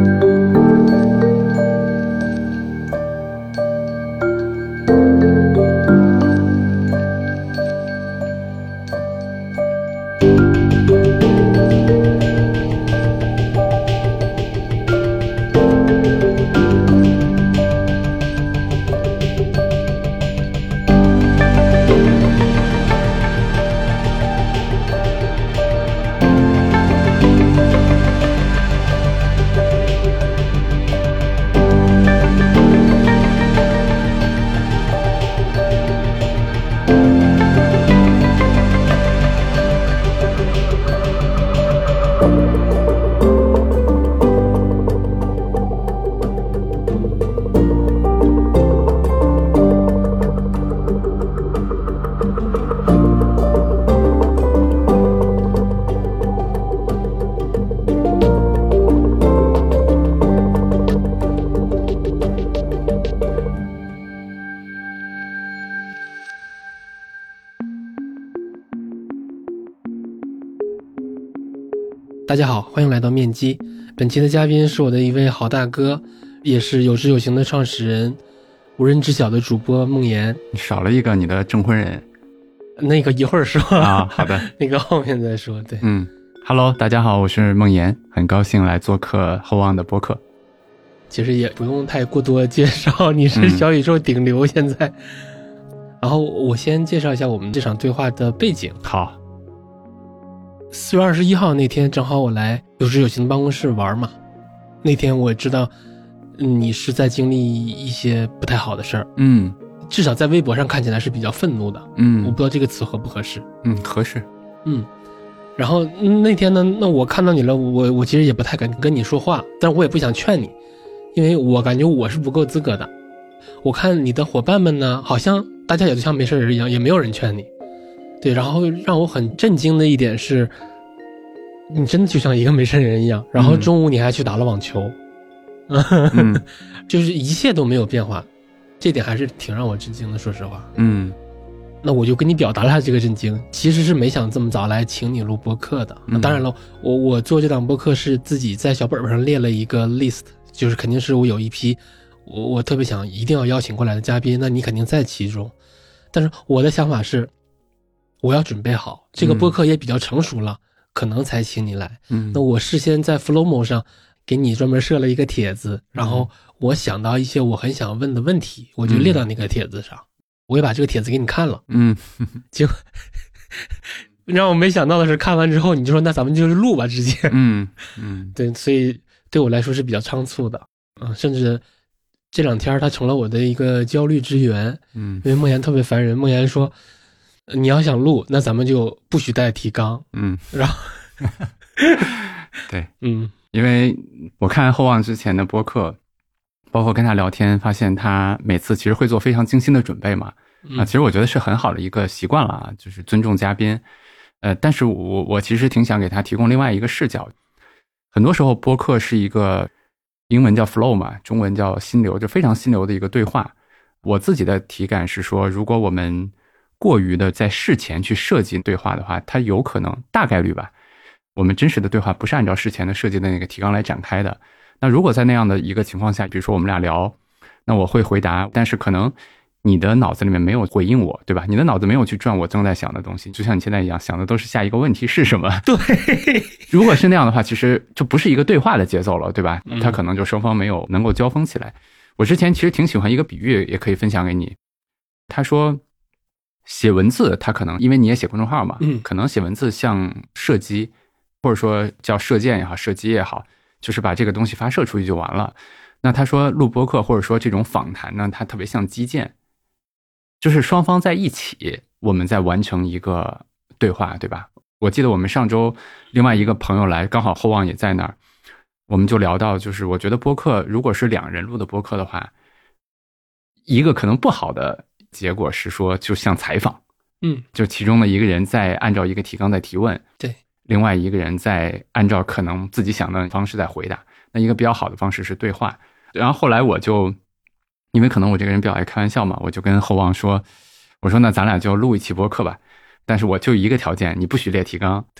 大家好，欢迎来到面基。本期的嘉宾是我的一位好大哥，也是有知有行的创始人，无人知晓的主播梦妍。 你少了一个你的证婚人， 那个一会儿说啊。好的， 那个后面再说。对 ，Hello， 大家好，我是梦妍，很高兴来做客厚望的播客。 其实也不用太过多介绍，你是小宇宙顶流现在。然后我先介绍一下我们这场对话的背景。 好 ，4月21号那天正好我来有知有行的办公室玩嘛，那天我知道你是在经历一些不太好的事儿，至少在微博上看起来是比较愤怒的，我不知道这个词合不合适。 合适。 然后那天呢，那我看到你了，我其实也不太敢跟你说话，但是我也不想劝你，因为我感觉我是不够资格的。我看你的伙伴们呢，好像大家也都像没事人一样，也没有人劝你。对，然后让我很震惊的一点是，你真的就像一个没事人一样，然后中午你还去打了网球，就是一切都没有变化，这点还是挺让我震惊的，说实话。那我就跟你表达了下这个震惊，其实是没想这么早来请你录播客的。那当然了，我做这档播客是自己在小本本上列了一个 list， 就是肯定是我有一批我特别想一定要邀请过来的嘉宾，那你肯定在其中。但是我的想法是，我要准备好，这个播客也比较成熟了，可能才请你来。那我事先在 Flomo 上给你专门设了一个帖子，然后我想到一些我很想问的问题，我就列到那个帖子上，我也把这个帖子给你看了。结果让我没想到的是，看完之后你就说那咱们就是录吧，直接。对，所以对我来说是比较仓促的。甚至这两天它成了我的一个焦虑之源。因为梦妍特别烦人，梦妍说你要想录，那咱们就不许带提纲。然后对，因为我看厚望之前的播客，包括跟他聊天，发现他每次其实会做非常精心的准备嘛。其实我觉得是很好的一个习惯了啊，就是尊重嘉宾。但是我其实挺想给他提供另外一个视角。很多时候播客是一个英文叫 flow 嘛，中文叫心流，就非常心流的一个对话。我自己的体感是说，如果我们过于的在事前去设计对话的话，它有可能大概率吧，我们真实的对话不是按照事前的设计的那个提纲来展开的。那如果在那样的一个情况下，比如说我们俩聊，那我会回答，但是可能你的脑子里面没有回应我，对吧？你的脑子没有去转我正在想的东西，就像你现在一样，想的都是下一个问题是什么。 对， 如果是那样的话，其实就不是一个对话的节奏了，对吧？它可能就双方没有能够交锋起来。我之前其实挺喜欢一个比喻，也可以分享给你。他说写文字，他可能因为你也写公众号嘛，可能写文字像射击，或者说叫射箭也好，射击也好，就是把这个东西发射出去就完了。那他说录播客或者说这种访谈呢，它特别像击剑，就是双方在一起，我们在完成一个对话，对吧？我记得我们上周另外一个朋友来，刚好厚望也在那儿，我们就聊到，就是我觉得播客如果是两人录的播客的话，一个可能不好的结果是说就像采访，就其中的一个人在按照一个提纲在提问， 对， 另外一个人在按照可能自己想的方式在回答。那一个比较好的方式是对话。然后后来我就因为可能我这个人比较爱开玩笑嘛，我就跟厚望说，我说那咱俩就录一期播客吧，但是我就一个条件，你不许列提纲。 对，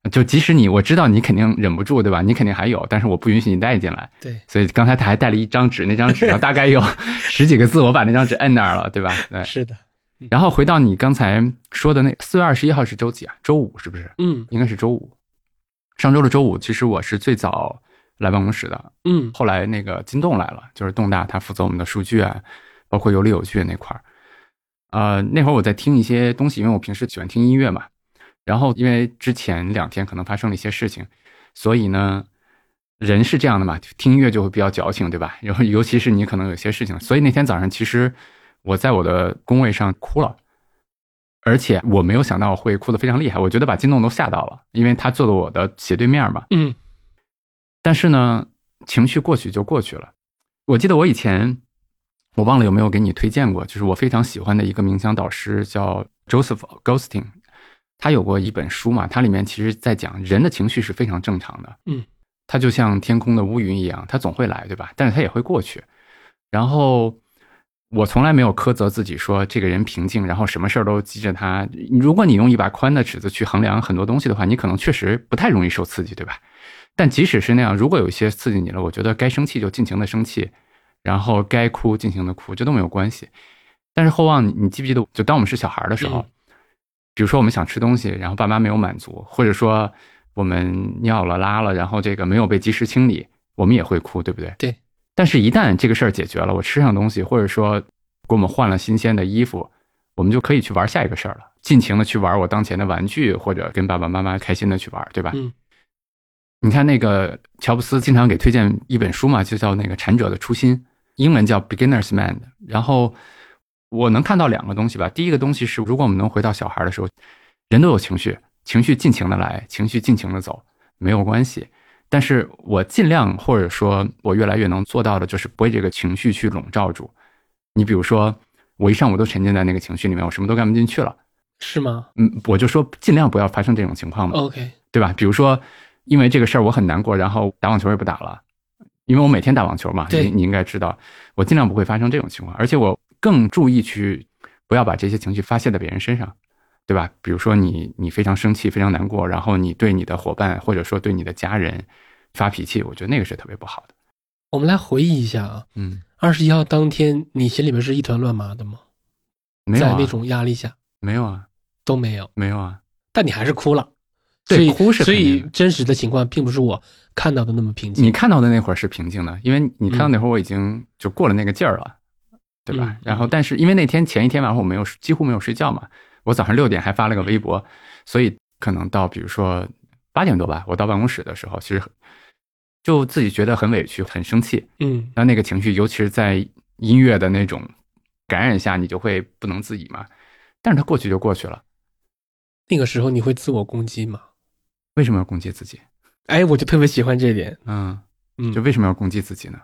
就即使我知道你肯定忍不住，对吧？你肯定还有，但是我不允许你带进来。 对， 所以刚才他还带了一张纸，那张纸上大概有10几个字，我把那张纸摁那儿了，对吧？对， 是的。 然后回到你刚才说的那4月21号是周几啊？周五是不是？应该是周五。上周的周五，其实我是最早来办公室的。后来那个金栋来了，就是栋大，他负责我们的数据啊，包括有理有据那块儿。那会儿我在听一些东西，因为我平时喜欢听音乐嘛。然后因为之前2天可能发生了一些事情，所以呢，人是这样的嘛，听音乐就会比较矫情，对吧？然后尤其是你可能有些事情，所以那天早上其实我在我的工位上哭了，而且我没有想到我会哭得非常厉害，我觉得把金栋都吓到了，因为他坐在我的斜对面嘛。但是呢，情绪过去就过去了。我记得我以前，我忘了有没有给你推荐过，就是我非常喜欢的一个冥想导师叫 Joseph Goldstein。他有过一本书嘛，它里面其实在讲人的情绪是非常正常的。它就像天空的乌云一样，它总会来，对吧？但是它也会过去。然后我从来没有苛责自己说这个人平静，然后什么事儿都急着他。如果你用一把宽的尺子去衡量很多东西的话，你可能确实不太容易受刺激，对吧？但即使是那样，如果有一些刺激你了，我觉得该生气就尽情的生气，然后该哭尽情的哭，这都没有关系。但是厚望，你记不记得，就当我们是小孩的时候，比如说我们想吃东西，然后爸妈没有满足，或者说我们尿了拉了，然后这个没有被及时清理，我们也会哭，对不对？ 对。 但是一旦这个事儿解决了，我吃上东西，或者说给我们换了新鲜的衣服，我们就可以去玩下一个事儿了，尽情的去玩我当前的玩具，或者跟爸爸妈妈开心的去玩，对吧？你看那个乔布斯经常给推荐一本书嘛，就叫那个禅者的初心，英文叫 Beginner's Mind。然后我能看到2个东西吧。第一个东西是，如果我们能回到小孩的时候，人都有情绪，情绪尽情的来，情绪尽情的走，没有关系。但是我尽量，或者说我越来越能做到的，就是不被这个情绪去笼罩住。你比如说，我一上午都沉浸在那个情绪里面，我什么都干不进去了。 是吗？ 我就说尽量不要发生这种情况嘛。 OK， 对吧？比如说，因为这个事儿我很难过，然后打网球也不打了，因为我每天打网球嘛，你应该知道，我尽量不会发生这种情况，而且我更注意去不要把这些情绪发泄在别人身上，对吧？比如说你非常生气，非常难过，然后你对你的伙伴或者说对你的家人发脾气，我觉得那个是特别不好的。 我们来回忆一下啊，21号当天你心里面是一团乱麻的吗？ 没有啊， 在那种压力下没有啊， 都没有， 没有啊， 但你还是哭了。 对，哭是所以真实的情况并不是我看到的那么平静。 你看到的那会儿是平静的，因为你看到那会儿我已经就过了那个劲儿了，对吧？然后但是因为那天前一天晚上我几乎没有睡觉嘛，我早上6点还发了个微博，所以可能到比如说8点多吧，我到办公室的时候，其实就自己觉得很委屈很生气，那个情绪尤其是在音乐的那种感染下，你就会不能自已嘛。但是它过去就过去了。 那个时候你会自我攻击吗？ 为什么要攻击自己？ 哎，我就特别喜欢这一点。 就为什么要攻击自己呢？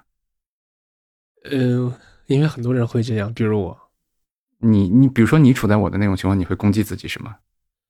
因为很多人会这样，比如我。 你比如说你处在我的那种情况，你会攻击自己什么？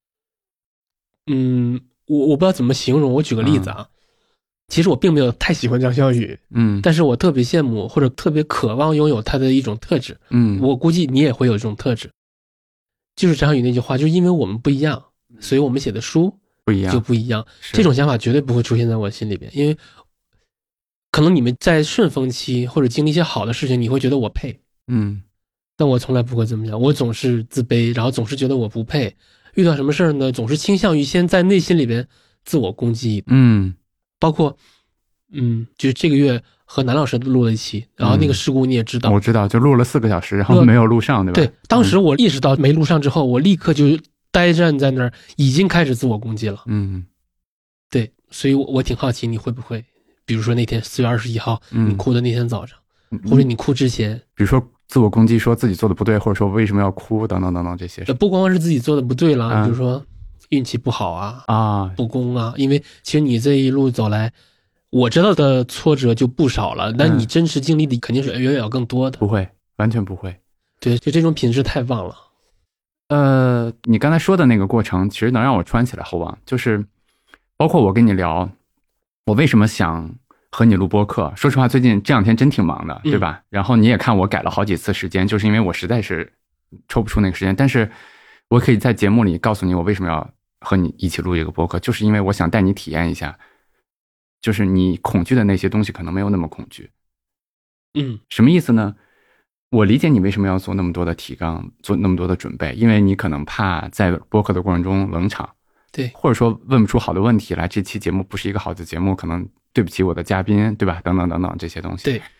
我不知道怎么形容，我举个例子啊。其实我并没有太喜欢张小雨，但是我特别羡慕或者特别渴望拥有他的一种特质。我估计你也会有这种特质。就是张小雨那句话，就是因为我们不一样，所以我们写的书不一样就不一样。这种想法绝对不会出现在我心里边，因为可能你们在顺风期或者经历一些好的事情，你会觉得我配，但我从来不会这么想，我总是自卑，然后总是觉得我不配。遇到什么事儿呢，总是倾向于先在内心里边自我攻击。包括就是这个月和南老师录了一期，然后那个事故你也知道， 我知道，就录了4个小时，然后没有录上，对吧？ 对，当时我意识到没录上之后，我立刻就呆站在那儿，已经开始自我攻击了。对，所以我挺好奇你会不会，比如说那天4月21号，你哭的那天早上，或者你哭之前， 比如说自我攻击，说自己做的不对，或者说为什么要哭，等等等等这些。 不光是自己做的不对了，比如说运气不好啊，不公啊，因为其实你这一路走来，我知道的挫折就不少了，但你真实经历的肯定是远远要更多的。 不会，完全不会。 对，就这种品质太棒了。 你刚才说的那个过程，其实能让我穿起来厚望，就是包括我跟你聊，我为什么想和你录播客。说实话，最近这2天真挺忙的，对吧？然后你也看我改了好几次时间，就是因为我实在是抽不出那个时间。但是我可以在节目里告诉你我为什么要和你一起录一个播客，就是因为我想带你体验一下，就是你恐惧的那些东西可能没有那么恐惧。什么意思呢？我理解你为什么要做那么多的提纲，做那么多的准备，因为你可能怕在播客的过程中冷场， 对， 或者说问不出好的问题来，这期节目不是一个好的节目，可能对不起我的嘉宾，对吧？等等等等这些东西。 对。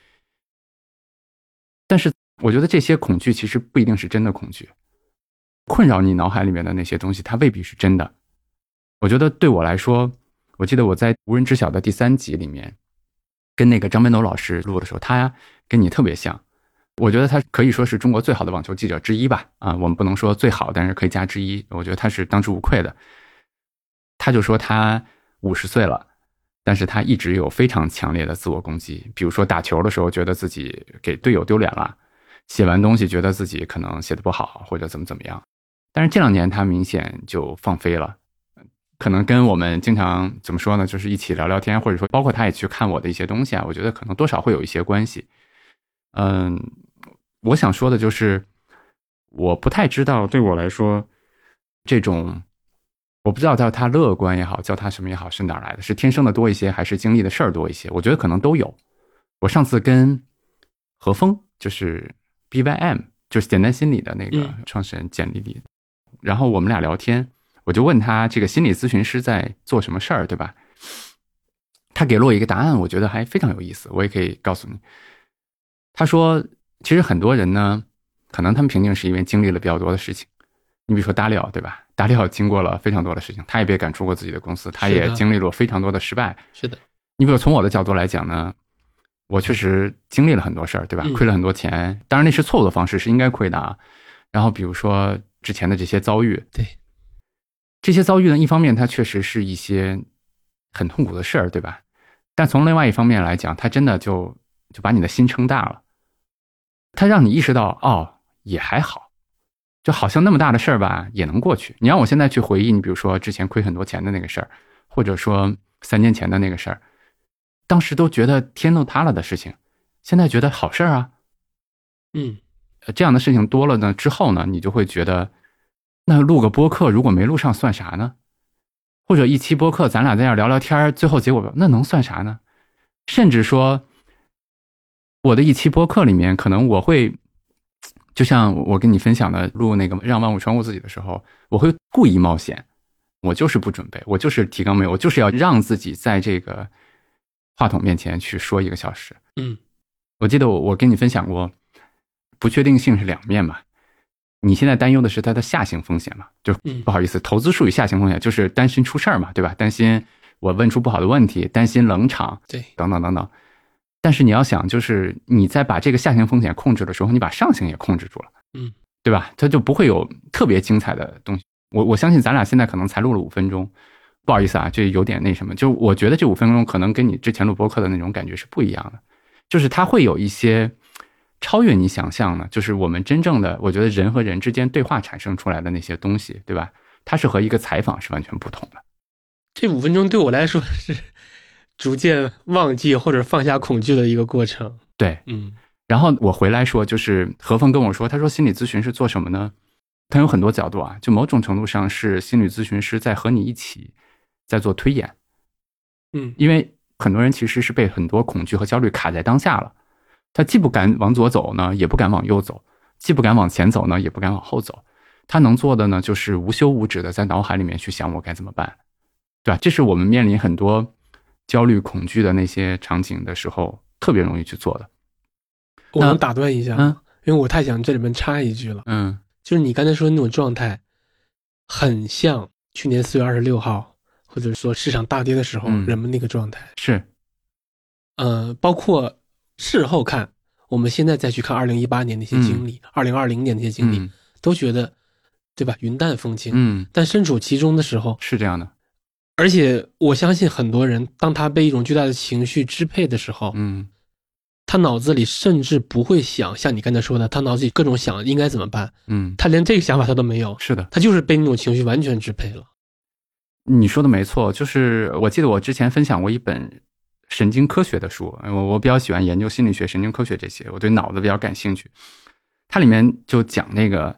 但是我觉得这些恐惧其实不一定是真的恐惧，困扰你脑海里面的那些东西，它未必是真的。我觉得对我来说，我记得我在无人知晓的第3集里面，跟那个张本斗老师录的时候，他跟你特别像。我觉得他可以说是中国最好的网球记者之一吧，我们不能说最好，但是可以加之一。我觉得他是当之无愧的。他就说他50岁了，但是他一直有非常强烈的自我攻击，比如说打球的时候觉得自己给队友丢脸了，写完东西觉得自己可能写得不好，或者怎么样。但是这2年他明显就放飞了，可能跟我们经常怎么说呢，就是一起聊聊天，或者说包括他也去看我的一些东西我觉得可能多少会有一些关系。我想说的就是，我不太知道对我来说，这种我不知道叫他乐观也好，叫他什么也好，是哪儿来的？是天生的多一些，还是经历的事儿多一些？我觉得可能都有。我上次跟何峰，就是 BYM， 就是简单心理的那个创始人简丽丽，然后我们俩聊天，我就问他这个心理咨询师在做什么事儿，对吧？他给了我一个答案，我觉得还非常有意思，我也可以告诉你。他说其实很多人呢，可能他们瓶颈是因为经历了比较多的事情。你比如说达里奥，对吧？达里奥经过了非常多的事情，他也被赶出过自己的公司，他也经历了非常多的失败。 是的。 你比如从我的角度来讲呢，我确实经历了很多事儿，对吧？亏了很多钱，当然那是错误的方式，是应该亏的啊。然后比如说之前的这些遭遇， 对， 这些遭遇呢，一方面它确实是一些很痛苦的事儿，对吧？但从另外一方面来讲，它真的就把你的心撑大了，它让你意识到也还好，就好像那么大的事儿吧也能过去。你让我现在去回忆，你比如说之前亏很多钱的那个事儿，或者说3年前的那个事儿，当时都觉得天都塌了的事情，现在觉得好事儿啊。这样的事情多了呢之后呢，你就会觉得那录个播客如果没录上算啥呢？或者一期播客咱俩在这聊聊天，最后结果那能算啥呢？甚至说我的一期播客里面，可能我会就像我跟你分享的录那个让万物穿过自己的时候，我会故意冒险，我就是不准备，我就是提纲没有，我就是要让自己在这个话筒面前去说1个小时。我记得我跟你分享过，不确定性是2面嘛。你现在担忧的是它的下行风险嘛？就不好意思，投资属于下行风险，就是担心出事儿嘛，对吧？担心我问出不好的问题，担心冷场， 对， 等等等等。但是你要想，就是你在把这个下行风险控制的时候，你把上行也控制住了，对吧？它就不会有特别精彩的东西。我相信咱俩现在可能才录了5分钟，不好意思啊，这有点那什么。就我觉得这5分钟可能跟你之前录播客的那种感觉是不一样的，就是它会有一些超越你想象的，就是我们真正的，我觉得人和人之间对话产生出来的那些东西，对吧？它是和一个采访是完全不同的。 这5分钟对我来说是逐渐忘记或者放下恐惧的一个过程。 对，然后我回来说，就是何峰跟我说，他说心理咨询是做什么呢？他有很多角度啊，就某种程度上是心理咨询师在和你一起在做推演。因为很多人其实是被很多恐惧和焦虑卡在当下了，他既不敢往左走呢，也不敢往右走，既不敢往前走呢，也不敢往后走。他能做的呢，就是无休无止的在脑海里面去想我该怎么办，对吧？这是我们面临很多焦虑恐惧的那些场景的时候特别容易去做的。 我能打断一下，因为我太想这里面插一句了。就是你刚才说的那种状态很像去年4月26号或者说市场大跌的时候人们那个状态。 是包括事后看，我们现在再去看2018年那些经历，2020年那些经历，都觉得对吧，云淡风轻。但身处其中的时候是这样的。 而且我相信很多人当他被一种巨大的情绪支配的时候，他脑子里甚至不会想像你刚才说的，他脑子里各种想应该怎么办，他连这个想法他都没有。 是的， 他就是被那种情绪完全支配了。 你说的没错，就是我记得我之前分享过一本神经科学的书，我比较喜欢研究心理学、神经科学这些，我对脑子比较感兴趣。它里面就讲那个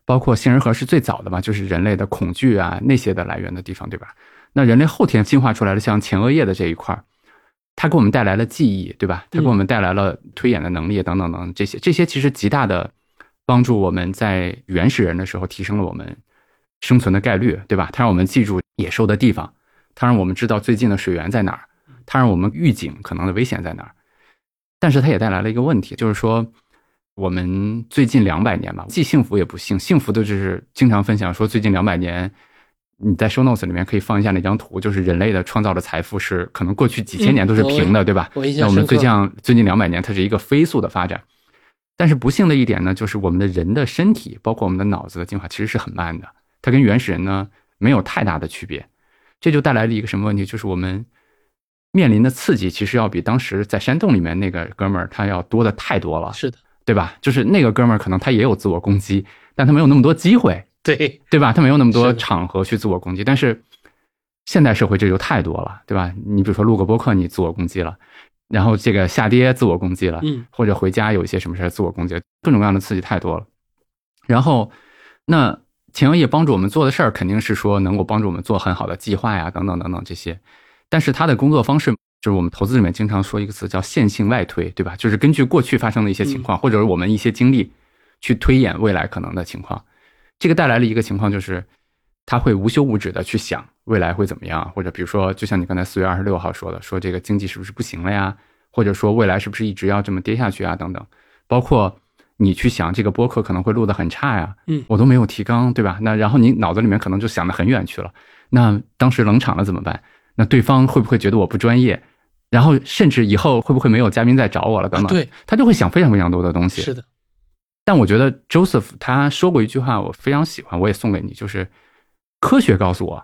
包括杏仁核是最早的嘛，就是人类的恐惧啊那些的来源的地方，对吧？那人类后天进化出来的像前额叶的这一块，它给我们带来了记忆，对吧？它给我们带来了推演的能力等等等这些其实极大的帮助我们在原始人的时候提升了我们生存的概率，对吧？它让我们记住野兽的地方，它让我们知道最近的水源在哪儿，它让我们预警可能的危险在哪儿。但是它也带来了一个问题，就是说我们最近200年吧，既幸福也不幸。幸福的就是经常分享说最近200年，你在 show notes 里面可以放一下那张图，就是人类的创造的财富是可能过去几千年都是平的，对吧？那我们最近200年它是一个飞速的发展。但是不幸的一点呢，就是我们的人的身体包括我们的脑子的进化其实是很慢的，它跟原始人呢没有太大的区别。这就带来了一个什么问题，就是我们面临的刺激其实要比当时在山洞里面那个哥们儿他要多的太多了。 是的， 对吧？就是那个哥们儿可能他也有自我攻击，但他没有那么多机会，对吧？他没有那么多场合去自我攻击。但是现代社会这就太多了，对吧？你比如说录个播客你自我攻击了，然后这个下跌自我攻击了，或者回家有一些什么事自我攻击，各种各样的刺激太多了。然后那前额叶帮助我们做的事儿肯定是说能够帮助我们做很好的计划呀等等等等这些，但是它的工作方式就是我们投资里面经常说一个词叫线性外推，对吧？就是根据过去发生的一些情况，或者是我们一些经历去推演未来可能的情况。这个带来了一个情况，就是他会无休无止的去想未来会怎么样，或者比如说就像你刚才4月26号说的，说这个经济是不是不行了呀，或者说未来是不是一直要这么跌下去啊等等。包括你去想这个播客可能会录得很差呀，我都没有提纲，对吧？那然后你脑子里面可能就想得很远去了，那当时冷场了怎么办？那对方会不会觉得我不专业？然后甚至以后会不会没有嘉宾再找我了等等， 对， 他就会想非常非常多的东西。 是的。 但我觉得 Joseph 他说过一句话我非常喜欢，我也送给你，就是科学告诉我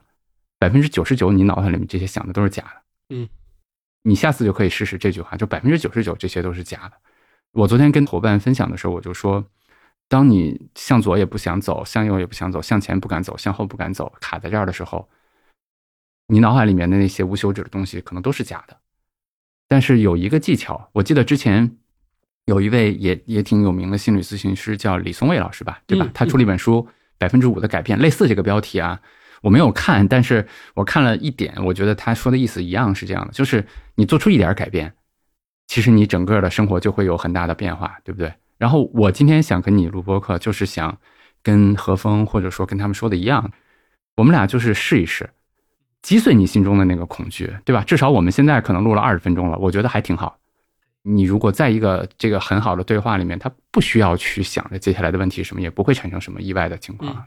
99%你脑袋里面这些想的都是假的。你下次就可以试试这句话，就99%这些都是假的。我昨天跟伙伴分享的时候我就说，当你向左也不想走，向右也不想走，向前不敢走，向后不敢走，卡在这儿的时候，你脑海里面的那些无休止的东西可能都是假的。但是有一个技巧，我记得之前有一位也挺有名的心理咨询师叫李松蔚老师吧，对吧？他出了一本书5%的改变，类似这个标题啊，我没有看，但是我看了一点，我觉得他说的意思一样是这样的，就是你做出一点改变，其实你整个的生活就会有很大的变化，对不对？然后我今天想跟你录播客，就是想跟何峰或者说跟他们说的一样，我们俩就是试一试，击碎你心中的那个恐惧，对吧？至少我们现在可能录了20分钟了，我觉得还挺好。你如果在一个这个很好的对话里面，他不需要去想着接下来的问题什么，也不会产生什么意外的情况。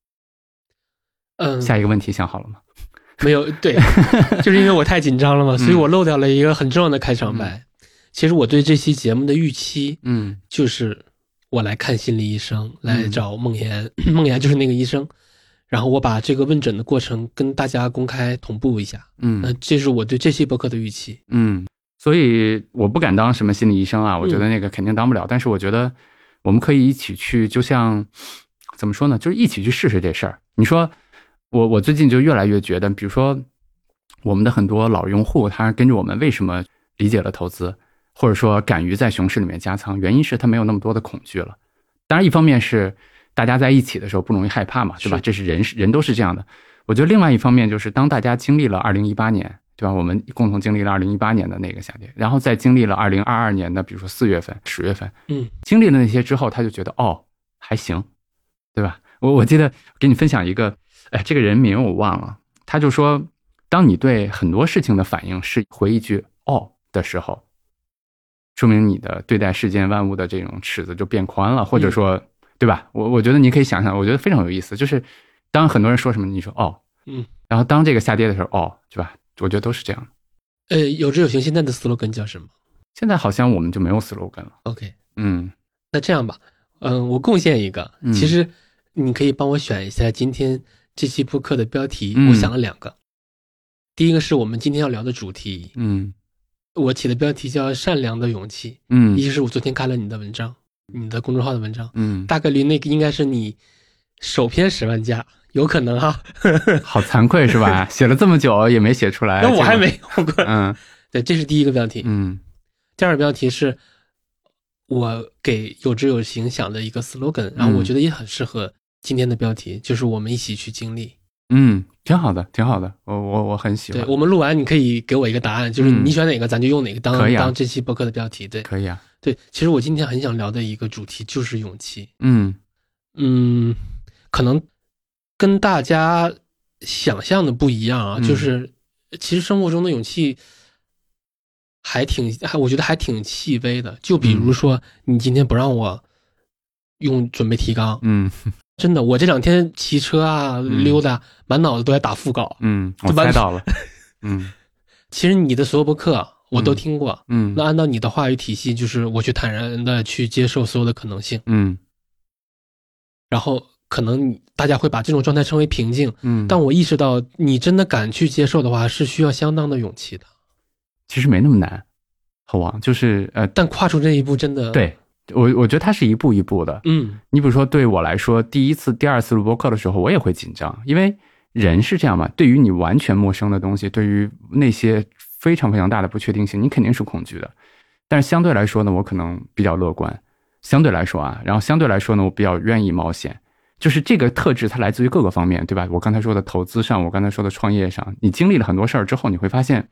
下一个问题想好了吗？ 没有，对，就是因为我太紧张了嘛，所以我漏掉了一个很重要的开场白。其实我对这期节目的预期，就是我来看心理医生，来找梦妍，梦妍就是那个医生，然后我把这个问诊的过程跟大家公开同步一下。那这是我对这期播客的预期。 所以我不敢当什么心理医生啊，我觉得那个肯定当不了，但是我觉得我们可以一起去，就像怎么说呢，就是一起去试试这事儿。你说我最近就越来越觉得，比如说我们的很多老用户，他跟着我们为什么理解了投资，或者说敢于在熊市里面加仓，原因是他没有那么多的恐惧了。当然一方面是大家在一起的时候不容易害怕嘛，对吧？这是人都是这样的。我觉得另外一方面就是当大家经历了2018年，对吧？我们共同经历了2018年的那个下跌，然后再经历了2022年的比如说4月份10月份，经历了那些之后，他就觉得还行，对吧？我记得给你分享一个这个人名我忘了，他就说当你对很多事情的反应是回一句的时候，说明你的对待世间万物的这种尺子就变宽了，或者说对吧？我觉得你可以想想，我觉得非常有意思，就是当很多人说什么你说然后当这个下跌的时候对吧？我觉得都是这样的。 有志有行现在的 slogan 叫什么？ 现在好像我们就没有 slogan 了。 OK， 那这样吧，我贡献一个，其实你可以帮我选一下今天这期播客的标题，我想了2个。第一个是我们今天要聊的主题，我起的标题叫善良的勇气。一个是我昨天看了你的文章，你的公众号的文章，大概率那个应该是你首篇10万加。有可能哈， 好惭愧是吧？写了这么久也没写出来。 那我还没有过。对，这是第一个标题。第二个标题是我给有志有行想的一个 slogan，然后我觉得也很适合今天的标题，就是我们一起去经历。 挺好的，挺好的，我很喜欢。 对，我们录完你可以给我一个答案，就是你选哪个咱就用哪个当这期播客的标题。对， 可以啊。 对，其实我今天很想聊的一个主题就是勇气。可能跟大家想象的不一样啊，就是其实生活中的勇气我觉得还挺细微的。就比如说你今天不让我准备提纲，真的，我这2天骑车啊溜达，满脑子都在打副稿。 我猜到了。 其实你的所有播客我都听过。那按照你的话语体系，就是我去坦然的去接受所有的可能性。然后可能大家会把这种状态称为平静。但我意识到，你真的敢去接受的话，是需要相当的勇气的。 其实没那么难，好吧？就是但跨出这一步真的， 对。我觉得它是一步一步的。你比如说对我来说，第一次、第二次录播课的时候，我也会紧张，因为人是这样嘛。对于你完全陌生的东西，对于那些非常非常大的不确定性，你肯定是恐惧的。但是相对来说呢，我可能比较乐观，相对来说啊，然后相对来说呢，我比较愿意冒险。就是这个特质，它来自于各个方面，对吧？我刚才说的投资上，我刚才说的创业上，你经历了很多事儿之后，你会发现，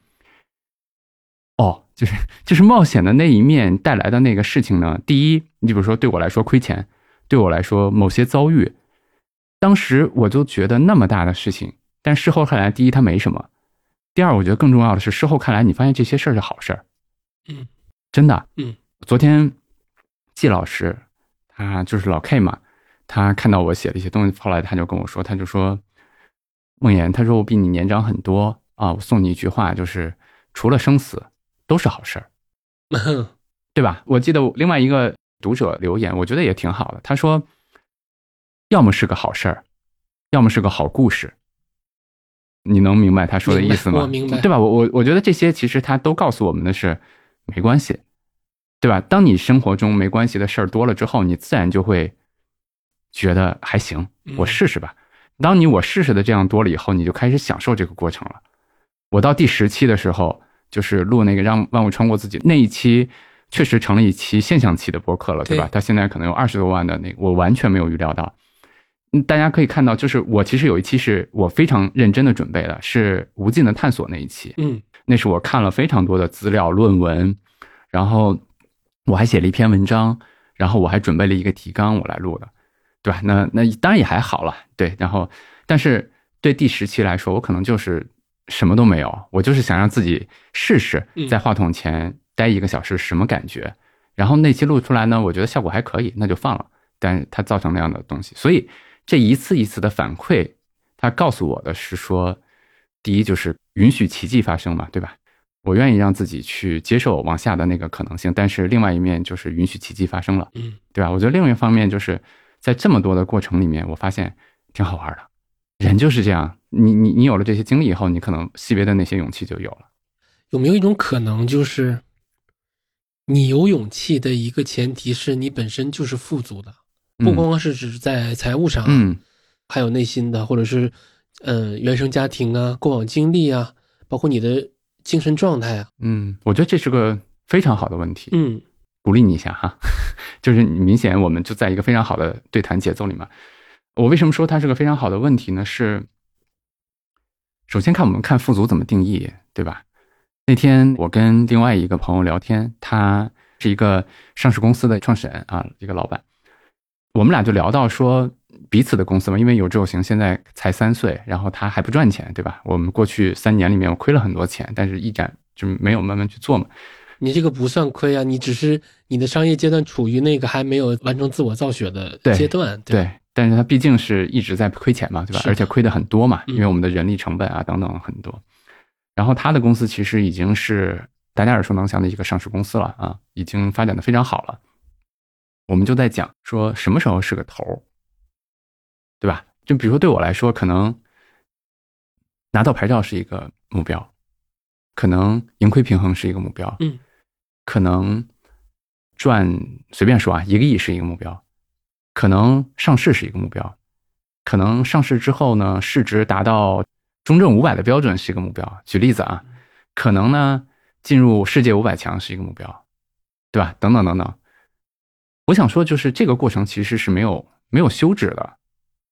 就是冒险的那一面带来的那个事情呢。第一，你比如说对我来说亏钱，对我来说某些遭遇，当时我就觉得那么大的事情，但事后看来，第一它没什么，第二我觉得更重要的是，事后看来你发现这些事儿是好事儿。真的。昨天季老师他就是老 K 嘛，他看到我写了一些东西，后来他就跟我说，他就说梦妍，他说我比你年长很多啊，我送你一句话，就是除了生死都是好事儿。对吧？我记得另外一个读者留言，我觉得也挺好的，他说要么是个好事儿，要么是个好故事。你能明白他说的意思吗？ 我明白， 对吧？我觉得这些其实他都告诉我们的是没关系，对吧？当你生活中没关系的事儿多了之后，你自然就会觉得还行，我试试吧。当我试试的这样多了以后，你就开始享受这个过程了。我到第10期的时候，就是录那个让万物穿过自己那一期，确实成了一期现象级的播客了，对吧？它现在可能有20多万的那个，我完全没有预料到。大家可以看到，就是我其实有一期是我非常认真的准备的，是无尽的探索那一期。那是我看了非常多的资料论文，然后我还写了一篇文章，然后我还准备了一个提纲我来录的，对吧？那当然也还好了，对。然后但是对第10期来说，我可能就是什么都没有，我就是想让自己试试在话筒前待1个小时什么感觉。然后那期录出来呢，我觉得效果还可以，那就放了。但是它造成那样的东西，所以这一次一次的反馈，它告诉我的是说，第一就是允许奇迹发生嘛，对吧？我愿意让自己去接受往下的那个可能性，但是另外一面就是允许奇迹发生了，对吧？我觉得另外一方面就是在这么多的过程里面，我发现挺好玩的。人就是这样，你有了这些经历以后，你可能细微的那些勇气就有了。 有没有一种可能，就是你有勇气的一个前提是你本身就是富足的，不光光是指在财务上，还有内心的，或者是原生家庭啊、过往经历啊，包括你的精神状态啊。 我觉得这是个非常好的问题。鼓励你一下哈，就是明显我们就在一个非常好的对谈节奏里嘛。我为什么说它是个非常好的问题呢？是首先我们看富足怎么定义，对吧？那天我跟另外一个朋友聊天，他是一个上市公司的创始人啊，一个老板。我们俩就聊到说彼此的公司嘛，因为有志有行现在才3岁，然后他还不赚钱，对吧？我们过去3年里面我亏了很多钱，但是一展就没有慢慢去做嘛。 你这个不算亏啊，你只是你的商业阶段处于那个还没有完成自我造血的阶段。 对，但是他毕竟是一直在亏钱嘛，对吧？而且亏的很多嘛，因为我们的人力成本啊等等很多。然后他的公司其实已经是大家耳熟能详的一个上市公司了啊，已经发展的非常好了。我们就在讲说什么时候是个头，对吧？就比如说对我来说，可能拿到牌照是一个目标，可能盈亏平衡是一个目标，可能赚随便说啊1个亿是一个目标，可能上市是一个目标，可能上市之后呢市值达到中证500的标准是一个目标。举例子啊，可能呢进入世界500强是一个目标，对吧？等等等等。我想说就是这个过程其实是没有休止的，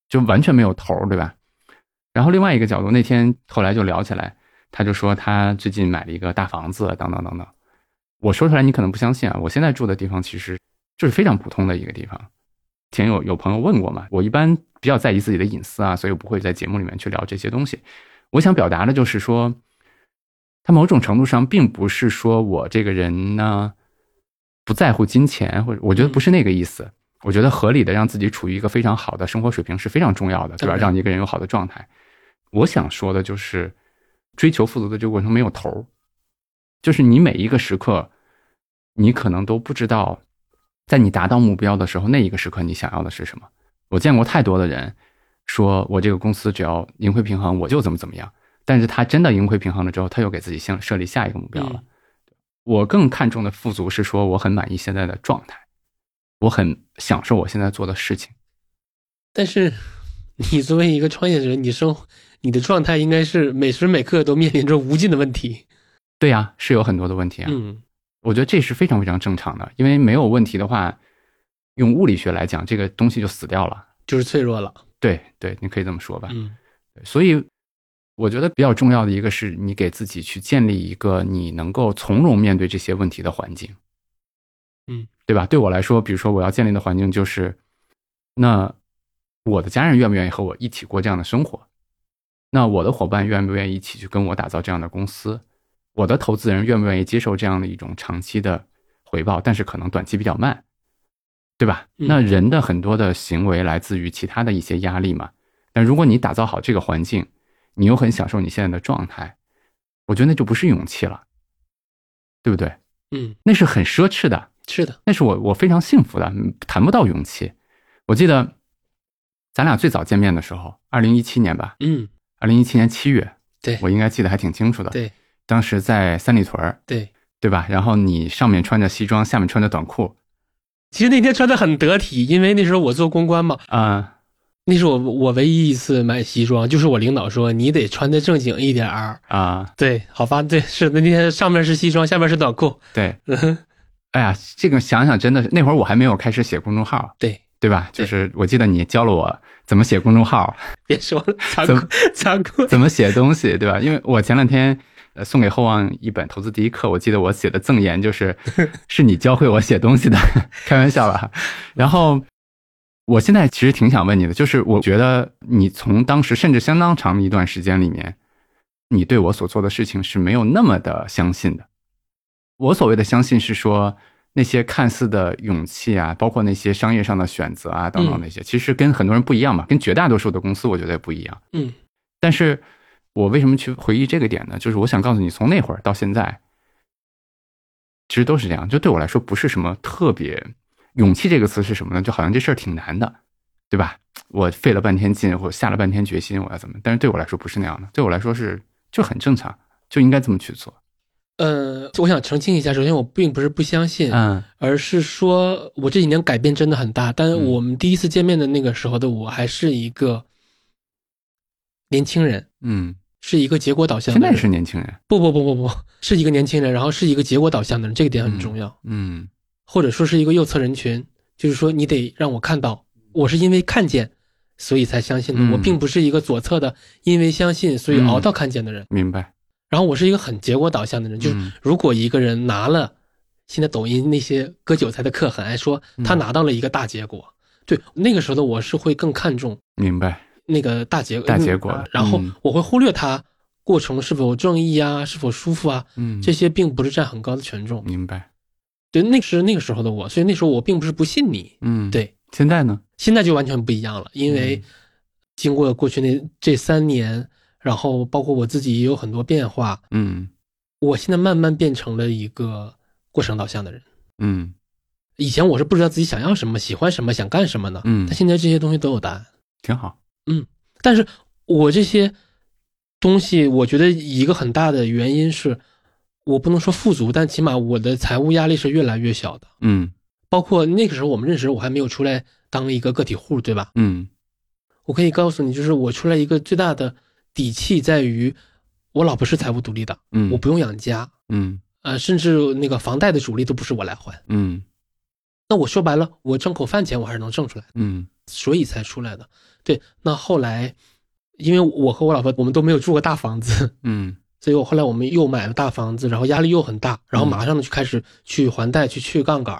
就完全没有头，对吧？然后另外一个角度，那天后来就聊起来，他就说他最近买了一个大房子等等等等。我说出来你可能不相信啊，我现在住的地方其实就是非常普通的一个地方。前有朋友问过嘛，我一般比较在意自己的隐私啊，所以我不会在节目里面去聊这些东西。我想表达的就是说，他某种程度上并不是说我这个人呢不在乎金钱，或者我觉得不是那个意思。我觉得合理的让自己处于一个非常好的生活水平是非常重要的，对吧？让一个人有好的状态。我想说的就是追求富足的这个过程没有头，就是你每一个时刻你可能都不知道在你达到目标的时候那一个时刻你想要的是什么。我见过太多的人说我这个公司只要盈亏平衡我就怎么样，但是他真的盈亏平衡了之后他又给自己设立下一个目标了。我更看重的富足是说我很满意现在的状态，我很享受我现在做的事情。 但是你作为一个创业者，你的状态应该是每时每刻都面临着无尽的问题。 对呀，是有很多的问题啊。我觉得这是非常非常正常的，因为没有问题的话，用物理学来讲，这个东西就死掉了， 就是脆弱了。 对对，你可以这么说吧。所以我觉得比较重要的一个是你给自己去建立一个你能够从容面对这些问题的环境。对吧？对我来说，比如说我要建立的环境就是，那我的家人愿不愿意和我一起过这样的生活？那我的伙伴愿不愿意一起去跟我打造这样的公司？我的投资人愿不愿意接受这样的一种长期的回报，但是可能短期比较慢，对吧？那人的很多的行为来自于其他的一些压力嘛。但如果你打造好这个环境，你又很享受你现在的状态，我觉得那就不是勇气了，对不对？那是很奢侈的。 是的， 那是我非常幸福的，谈不到勇气。我记得咱俩最早见面的时候2017年吧，2017年7月， 对， 我应该记得还挺清楚的。 对， 当时在三里屯，对吧？然后你上面穿着西装，下面穿着短裤。 其实那天穿的很得体，因为那时候我做公关嘛。那是我唯一一次买西装，就是我领导说你得穿的正经一点对，好吧，对，是那天上面是西装，下面是短裤。 对。哎呀，这个想想真的是那会儿我还没有开始写公众号，对吧？就是我记得你教了我怎么写公众号， 别说了，残酷， 怎么写东西，对吧？因为我前两天送给厚望一本投资第一课，我记得我写的赠言就是是你教会我写东西的，开玩笑吧。然后我现在其实挺想问你的，就是我觉得你从当时甚至相当长的一段时间里面，你对我所做的事情是没有那么的相信的。我所谓的相信是说那些看似的勇气啊，包括那些商业上的选择啊等等那些，其实跟很多人不一样嘛，跟绝大多数的公司我觉得也不一样。但是我为什么去回忆这个点呢？就是我想告诉你，从那会儿到现在其实都是这样，就对我来说不是什么特别。勇气这个词是什么呢？就好像这事儿挺难的，对吧？我费了半天劲或下了半天决心我要怎么，但是对我来说不是那样的，对我来说就很正常，就应该这么去做。 我想澄清一下，首先我并不是不相信，而是说我这几年改变真的很大。但是我们第一次见面的那个时候的我还是一个年轻人，是一个结果导向的人。 现在是年轻人？ 不，是一个年轻人，然后是一个结果导向的人，这个点很重要。或者说是一个右侧人群，就是说你得让我看到，我是因为看见所以才相信的，我并不是一个左侧的因为相信所以熬到看见的人。 明白。 然后我是一个很结果导向的人，就是如果一个人拿了现在抖音那些割韭菜的课很爱说他拿到了一个大结果，对，那个时候的我是会更看重明白那个大结果， 然后我会忽略它过程是否正义啊，是否舒服啊，这些并不是占很高的权重。 明白。 对，那是那个时候的我，所以那时候我并不是不信你。对。 现在呢？ 现在就完全不一样了，因为经过过去这3年，然后包括我自己也有很多变化。我现在慢慢变成了一个过程导向的人。以前我是不知道自己想要什么，喜欢什么，想干什么呢。但现在这些东西都有答案。 挺好。 但是我这些东西，我觉得一个很大的原因是，我不能说富足，但起码我的财务压力是越来越小的。包括那个时候我们认识，我还没有出来当一个个体户，对吧？我可以告诉你，就是我出来一个最大的底气在于，我老婆是财务独立的，我不用养家，甚至那个房贷的主力都不是我来还，那我说白了，我挣口饭钱我还是能挣出来的，所以才出来的。 对，那后来因为我和我老婆我们都没有住过大房子，所以后来我们又买了大房子，然后压力又很大，然后马上就开始去还贷，去杠杆。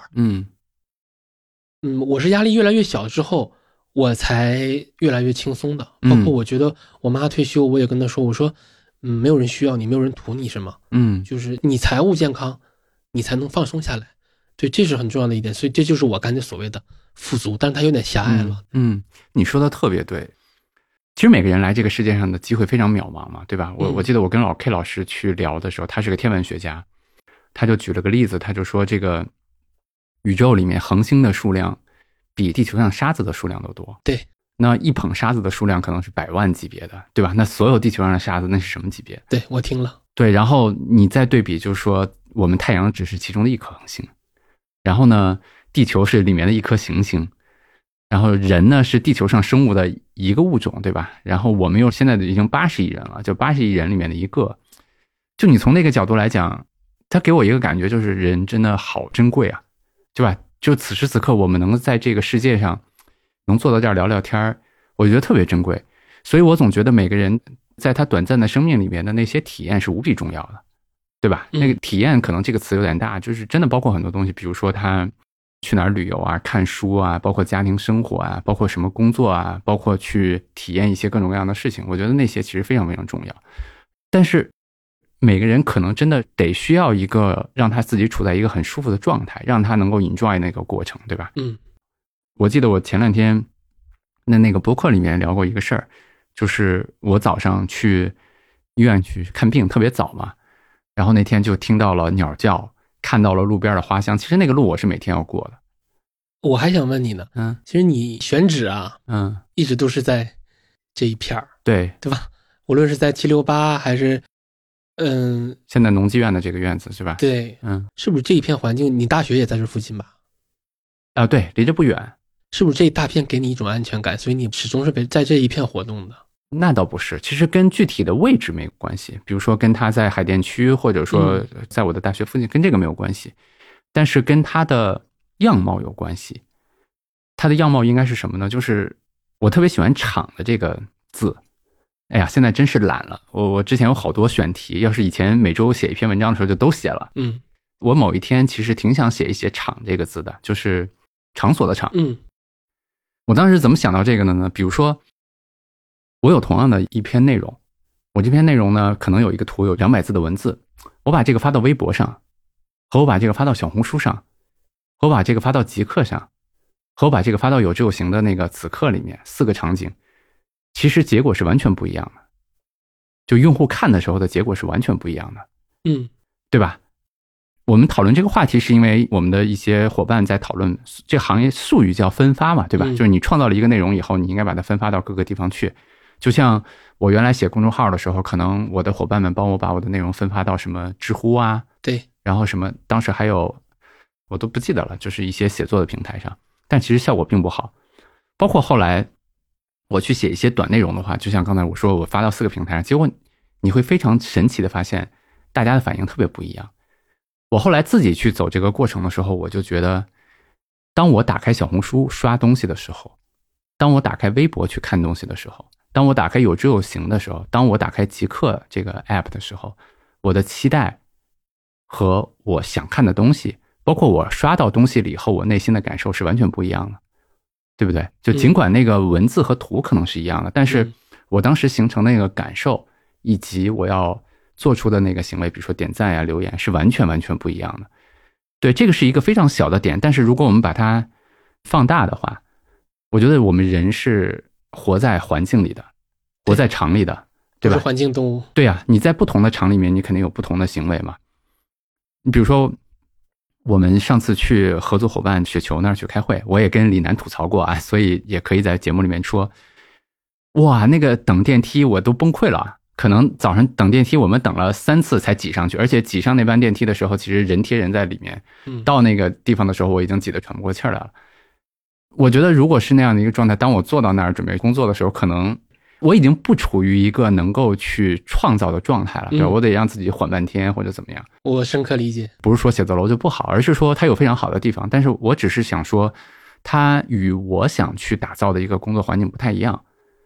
我是压力越来越小之后，我才越来越轻松的。包括我觉得我妈退休，我也跟她说，我说，没有人需要你，没有人图你什么，就是你财务健康，你才能放松下来。对，这是很重要的一点，所以这就是我感觉所谓的富足，但是它有点狭隘了。 你说的特别对。其实每个人来这个世界上的机会非常渺茫嘛，对吧？我记得我跟老 K 老师去聊的时候，他是个天文学家，他就举了个例子，他就说这个宇宙里面恒星的数量比地球上沙子的数量都多。 对， 那一捧沙子的数量可能是100万级别的，对吧？那所有地球上的沙子那是什么级别？ 对，我听了。 对，然后你再对比，就是说我们太阳只是其中的一颗恒星，然后呢，地球是里面的一颗行星，然后人呢是地球上生物的一个物种，对吧？然后我们又现在已经80亿人了，就80亿人里面的一个。就你从那个角度来讲，他给我一个感觉就是人真的好珍贵啊，对吧？就此时此刻我们能在这个世界上能坐到这儿聊聊天，我觉得特别珍贵。所以我总觉得每个人在他短暂的生命里面的那些体验是无比重要的，对吧？那个体验可能这个词有点大，就是真的包括很多东西，比如说他去哪儿旅游啊，看书啊，包括家庭生活啊，包括什么工作啊，包括去体验一些各种各样的事情，我觉得那些其实非常非常重要。但是每个人可能真的得需要一个让他自己处在一个很舒服的状态，让他能够 enjoy 那个过程，对吧？我记得我前两天那个播客里面聊过一个事儿，就是我早上去医院去看病，特别早嘛，然后那天就听到了鸟叫，看到了路边的花香。其实那个路我是每天要过的。 我还想问你呢，其实你选址啊，一直都是在这一片儿，对吧？无论是在768还是现在农技院的这个院子是吧？ 对，是不是这一片环境，你大学也在这附近吧？ 对，离这不远。 是不是这一大片给你一种安全感，所以你始终是在这一片活动的？ 那倒不是，其实跟具体的位置没有关系，比如说跟他在海淀区，或者说在我的大学附近，跟这个没有关系，但是跟他的样貌有关系。他的样貌应该是什么呢？就是我特别喜欢厂的这个字。哎呀，现在真是懒了。我之前有好多选题，要是以前每周写一篇文章的时候就都写了。我某一天其实挺想写一写厂这个字的，就是场所的场。我当时怎么想到这个的呢？比如说我有同样的一篇内容，我这篇内容呢可能有一个图，有200字的文字，我把这个发到微博上，和我把这个发到小红书上，和我把这个发到极客上，和我把这个发到有志有行的那个此刻里面，4个场景其实结果是完全不一样的，就用户看的时候的结果是完全不一样的。对吧？我们讨论这个话题是因为我们的一些伙伴在讨论这个行业术语叫分发嘛，对吧？就是你创造了一个内容以后，你应该把它分发到各个地方去。就像我原来写公众号的时候，可能我的伙伴们帮我把我的内容分发到什么知乎啊， 对， 然后什么当时还有我都不记得了，就是一些写作的平台上，但其实效果并不好。包括后来我去写一些短内容的话，就像刚才我说我发到4个平台上，结果你会非常神奇的发现大家的反应特别不一样。我后来自己去走这个过程的时候，我就觉得当我打开小红书刷东西的时候，当我打开微博去看东西的时候，当我打开有志有行的时候，当我打开极客这个 app 的时候，我的期待和我想看的东西，包括我刷到东西了以后我内心的感受是完全不一样的，对不对？就尽管那个文字和图可能是一样的，但是我当时形成那个感受以及我要做出的那个行为，比如说点赞呀、留言，是完全不一样的。对，这个是一个非常小的点，但是如果我们把它放大的话，我觉得我们人是活在环境里的，活在场里的，对吧？ 是环境动物。 对啊，你在不同的场里面，你肯定有不同的行为嘛。你比如说，我们上次去合作伙伴雪球那儿去开会，我也跟李楠吐槽过啊，所以也可以在节目里面说，哇，那个等电梯我都崩溃了。可能早上等电梯我们等了3次才挤上去，而且挤上那班电梯的时候其实人贴人在里面，到那个地方的时候我已经挤得喘不过气来了。我觉得如果是那样的一个状态，当我坐到那儿准备工作的时候，可能我已经不处于一个能够去创造的状态了，对吧？我得让自己缓半天或者怎么样。 我深刻理解， 不是说写字楼就不好，而是说它有非常好的地方，但是我只是想说它与我想去打造的一个工作环境不太一样。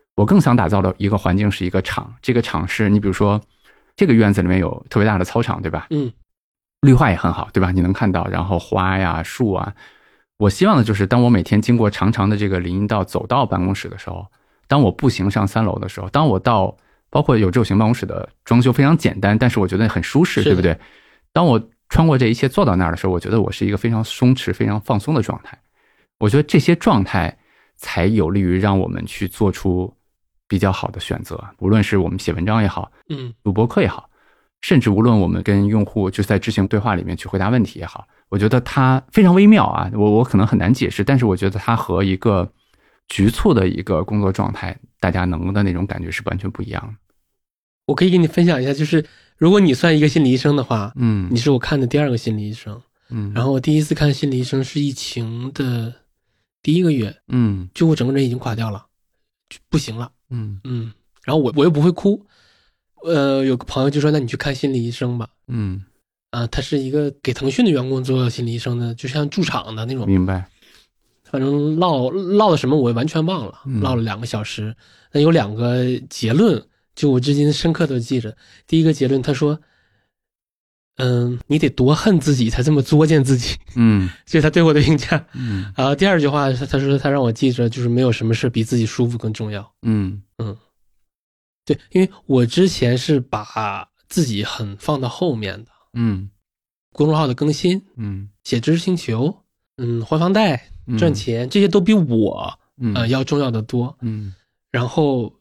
我更想打造的一个环境是一个场，这个场是你比如说这个院子里面有特别大的操场，对吧？绿化也很好，对吧？你能看到，然后花呀树啊，我希望的就是当我每天经过长长的这个林荫道走到办公室的时候，当我步行上3楼的时候，当我到包括有这种型办公室的装修非常简单，但是我觉得很舒适，对不对？当我穿过这一切坐到那儿的时候，我觉得我是一个非常松弛非常放松的状态。我觉得这些状态才有利于让我们去做出比较好的选择，无论是我们写文章也好，录播客也好，甚至无论我们跟用户就在知行对话里面去回答问题也好，我觉得它非常微妙啊，我可能很难解释，但是我觉得它和一个局促的一个工作状态，大家能的那种感觉是完全不一样的。 我可以给你分享一下，就是如果你算一个心理医生的话，你是我看的第2个心理医生，然后我第一次看心理医生是疫情的第1个月，就我整个人已经垮掉了，就不行了，然后我又不会哭，有个朋友就说那你去看心理医生吧，他是一个给腾讯的员工做心理医生的，就像驻场的那种， 明白。 反正唠了什么我完全忘了，唠了2个小时，那有2个结论，就我至今深刻的记着。第一个结论他说，你得多恨自己才这么作践自己，这是他对我的评价。然后第2句话他说他让我记着，就是没有什么事比自己舒服更重要。对，因为我之前是把自己很放到后面的，公众号的更新，写知识星球，还房贷，赚钱，这些都比我要重要的多。然后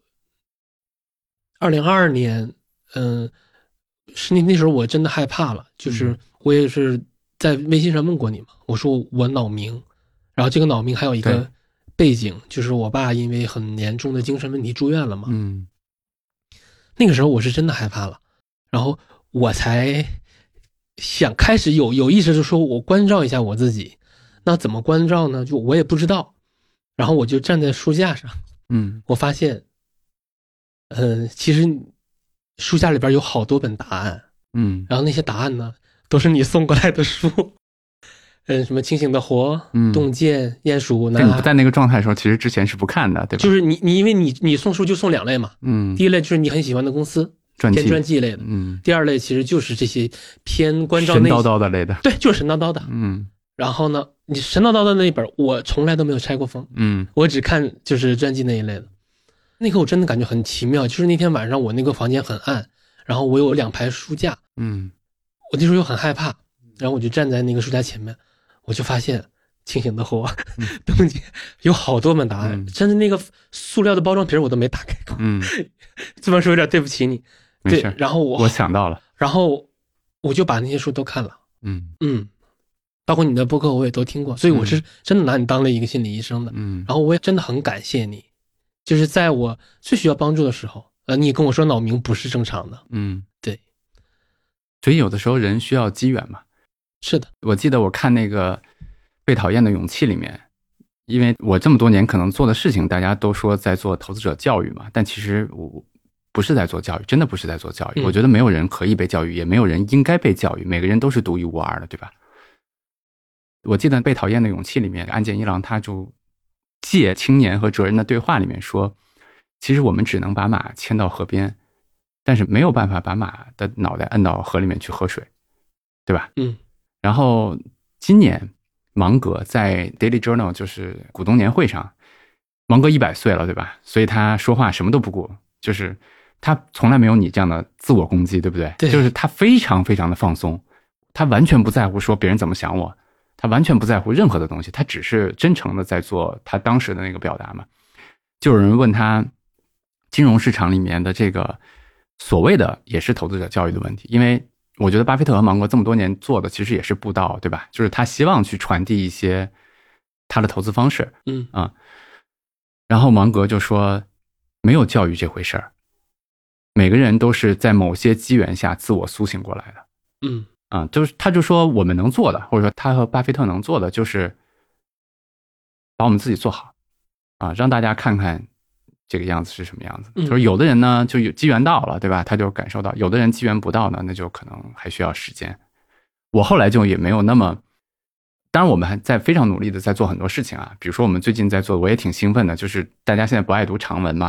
2022年，是那时候我真的害怕了，就是我也是在微信上问过你嘛，我说我脑鸣，然后这个脑鸣还有一个背景，就是我爸因为很严重的精神问题住院了嘛。那个时候我是真的害怕了，然后我才想开始有意识的说我关照一下我自己。那怎么关照呢？就我也不知道。然后我就站在书架上，我发现其实书架里边有好多本答案，然后那些答案呢都是你送过来的书，什么清醒的活，洞见，鼹鼠呢。 你不在那个状态的时候，其实之前是不看的，对吧？ 就是你因为你送书就送2类嘛，第一类就是你很喜欢的公司偏传记类的，第2类其实就是这些偏关照内神叨叨的类的， 对，就是神叨叨的，然后呢，你神叨叨的那一本我从来都没有拆过封，我只看就是传记那一类的。那刻我真的感觉很奇妙，就是那天晚上我那个房间很暗，然后我有2排书架，我那时候又很害怕，然后我就站在那个书架前面，我就发现清醒的活，洞见有好多本答案，甚至那个塑料的包装皮我都没打开过，这么说有点对不起你，对，然后我想到了， 然后我就把那些书都看了，包括你的播客我也都听过，所以我是真的拿你当了一个心理医生的，然后我也真的很感谢你，就是在我最需要帮助的时候，你跟我说脑鸣不是正常的，对， 所以有的时候人需要机缘嘛。 是的， 我记得我看那个被讨厌的勇气里面，因为我这么多年可能做的事情大家都说在做投资者教育嘛，但其实我不是在做教育，真的不是在做教育，我觉得没有人可以被教育，也没有人应该被教育，每个人都是独一无二的，对吧？我记得被讨厌的勇气里面，岸见一郎他就借青年和哲人的对话里面说，其实我们只能把马牵到河边，但是没有办法把马的脑袋摁到河里面去喝水，对吧？然后今年芒格在 Daily Journal 就是股东年会上，芒格100岁了，对吧？所以他说话什么都不顾，就是他从来没有你这样的自我攻击，对不对？ 对， 就是他非常非常的放松，他完全不在乎说别人怎么想我，他完全不在乎任何的东西，他只是真诚的在做他当时的那个表达嘛。就有人问他金融市场里面的这个所谓的也是投资者教育的问题，因为我觉得巴菲特和芒格这么多年做的其实也是布道，对吧？就是他希望去传递一些他的投资方式，然后芒格就说没有教育这回事儿，每个人都是在某些机缘下自我苏醒过来的，就是他就说我们能做的，或者说他和巴菲特能做的就是把我们自己做好让大家看看这个样子是什么样子。就是有的人呢就有机缘到了，对吧？他就感受到，有的人机缘不到呢，那就可能还需要时间。我后来就也没有那么，当然我们还在非常努力的在做很多事情啊，比如说我们最近在做，我也挺兴奋的，就是大家现在不爱读长文嘛，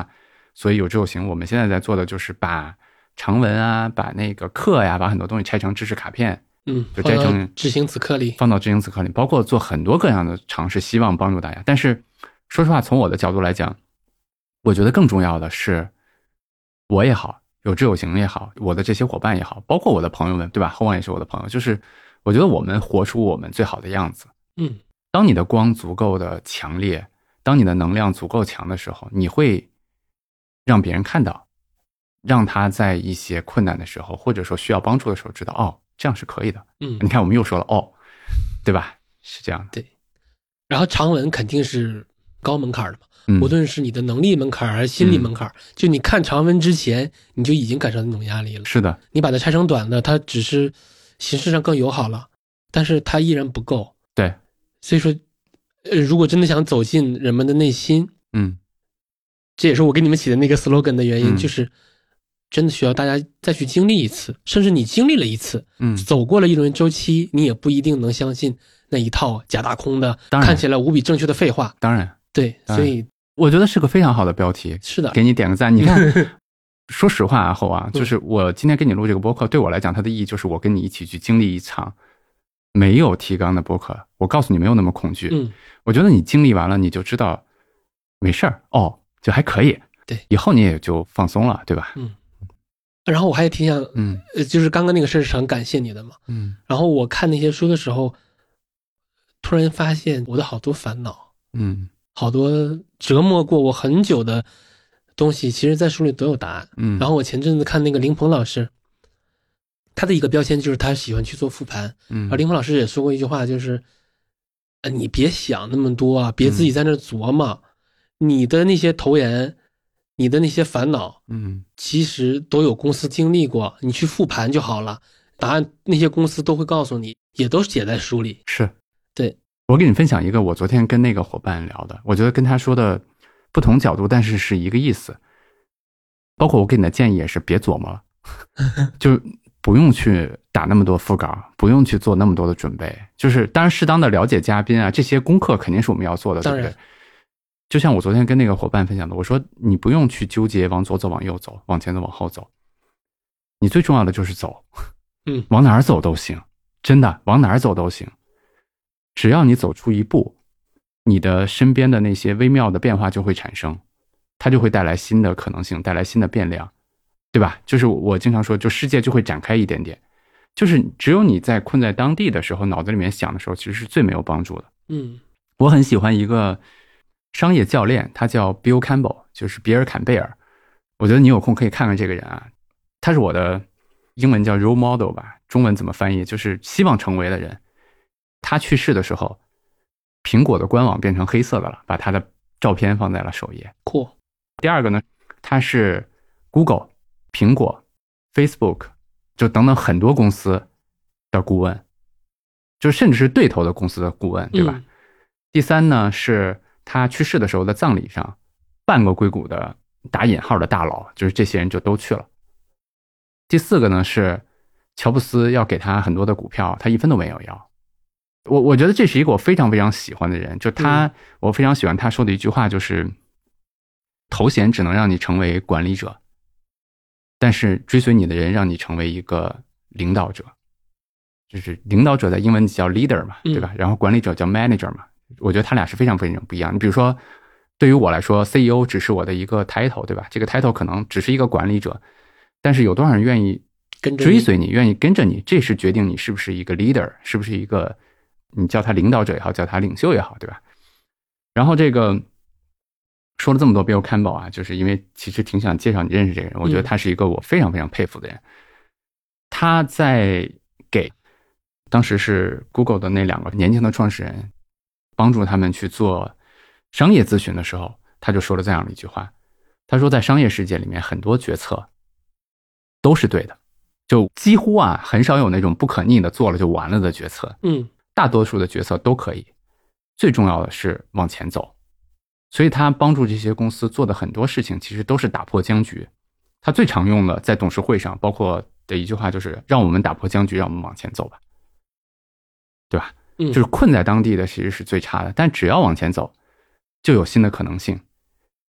所以有志有行我们现在在做的就是把长文啊，把那个课呀，把很多东西拆成知识卡片，就摘成知行此课里， 放到知行此课里，包括做很多各样的尝试，希望帮助大家。但是说实话，从我的角度来讲，我觉得更重要的是我也好，有志有行也好，我的这些伙伴也好，包括我的朋友们，对吧？后旺也是我的朋友，就是我觉得我们活出我们最好的样子。当你的光足够的强烈，当你的能量足够强的时候，你会让别人看到，让他在一些困难的时候，或者说需要帮助的时候知道，哦，这样是可以的。你看我们又说了哦，对吧？是这样的。 对。然后长文肯定是高门槛的嘛，无论是你的能力门槛还是心理门槛，就你看长文之前你就已经感受到那种压力了。 是的。 你把它拆成短的，它只是形式上更友好了，但是它依然不够。 对。 所以说如果真的想走进人们的内心，这也是我给你们起的那个 slogan 的原因，就是真的需要大家再去经历一次，甚至你经历了一次，走过了一轮周期，你也不一定能相信那一套假大空的看起来无比正确的废话。 当然。 对，所以我觉得是个非常好的标题。 是的， 给你点个赞。你看说实话啊，后啊，就是我今天跟你录这个播客，对我来讲它的意义就是我跟你一起去经历一场没有提纲的播客。我告诉你没有那么恐惧。我觉得你经历完了你就知道没事儿哦，就还可以。 对， 以后你也就放松了，对吧？ 然后我还挺想就是刚刚那个事是很感谢你的嘛。然后我看那些书的时候，突然发现我的好多烦恼，好多折磨过我很久的东西，其实在书里都有答案。然后我前阵子看那个林鹏老师，他的一个标签就是他喜欢去做复盘。而林鹏老师也说过一句话，就是你别想那么多啊，别自己在那琢磨，你的那些头沿，你的那些烦恼，其实都有公司经历过，你去复盘就好了，答案那些公司都会告诉你，也都写在书里。 是。 对。 我给你分享一个我昨天跟那个伙伴聊的，我觉得跟他说的不同角度，但是是一个意思。包括我给你的建议也是别琢磨了就不用去打那么多副稿，不用去做那么多的准备，就是当然适当的了解嘉宾啊，这些功课肯定是我们要做的，对不对？就像我昨天跟那个伙伴分享的，我说你不用去纠结往左走往右走往前走往后走，你最重要的就是走。往哪儿走都行，真的往哪儿走都行，只要你走出一步，你的身边的那些微妙的变化就会产生，它就会带来新的可能性，带来新的变量，对吧？就是我经常说，就世界就会展开一点点，就是只有你在困在当地的时候，脑子里面想的时候，其实是最没有帮助的。我很喜欢一个商业教练，他叫 Bill Campbell， 就是比尔坎贝尔。我觉得你有空可以看看这个人啊，他是我的英文叫 role model 吧，中文怎么翻译就是希望成为的人。他去世的时候，苹果的官网变成黑色的了，把他的照片放在了首页。 酷。 第二个呢，他是 Google、苹果、Facebook 就等等很多公司的顾问，就甚至是对头的公司的顾问，对吧？第三呢，是他去世的时候的葬礼上，半个硅谷的打引号的大佬，就是这些人就都去了。第四个呢，是乔布斯要给他很多的股票，他一分都没有要。我觉得这是一个我非常非常喜欢的人，就他，我非常喜欢他说的一句话，就是头衔只能让你成为管理者，但是追随你的人让你成为一个领导者。就是领导者在英文叫 leader 嘛，对吧？然后管理者叫 manager 嘛。我觉得他俩是非常非常不一样。你比如说，对于我来说 CEO 只是我的一个 title， 对吧？这个 title 可能只是一个管理者，但是有多少人愿意追随你，愿意跟着你，这是决定你是不是一个 leader， 是不是一个你叫他领导者也好，叫他领袖也好，对吧？然后这个说了这么多 Bill Campbell 啊，就是因为其实挺想介绍你认识这个人，我觉得他是一个我非常非常佩服的人。他在给当时是 Google 的那2个年轻的创始人帮助他们去做商业咨询的时候，他就说了这样的一句话，他说在商业世界里面很多决策都是对的，就几乎啊很少有那种不可逆的做了就完了的决策，大多数的决策都可以，最重要的是往前走。所以他帮助这些公司做的很多事情其实都是打破僵局。他最常用的在董事会上包括的一句话就是让我们打破僵局，让我们往前走吧，对吧？就是困在当地的其实是最差的，但只要往前走就有新的可能性。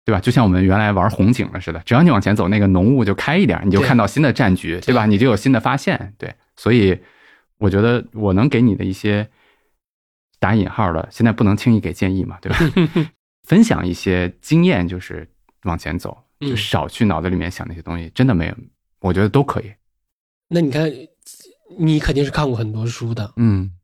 对吧？就像我们原来玩红警了似的，只要你往前走，那个浓雾就开一点，你就看到新的战局， 对吧？你就有新的发现。对，所以我觉得我能给你的一些打引号的，现在不能轻易给建议嘛，对吧？分享一些经验，就是往前走，就少去脑子里面想那些东西，真的没有，我觉得都可以。 那你看，你肯定是看过很多书的。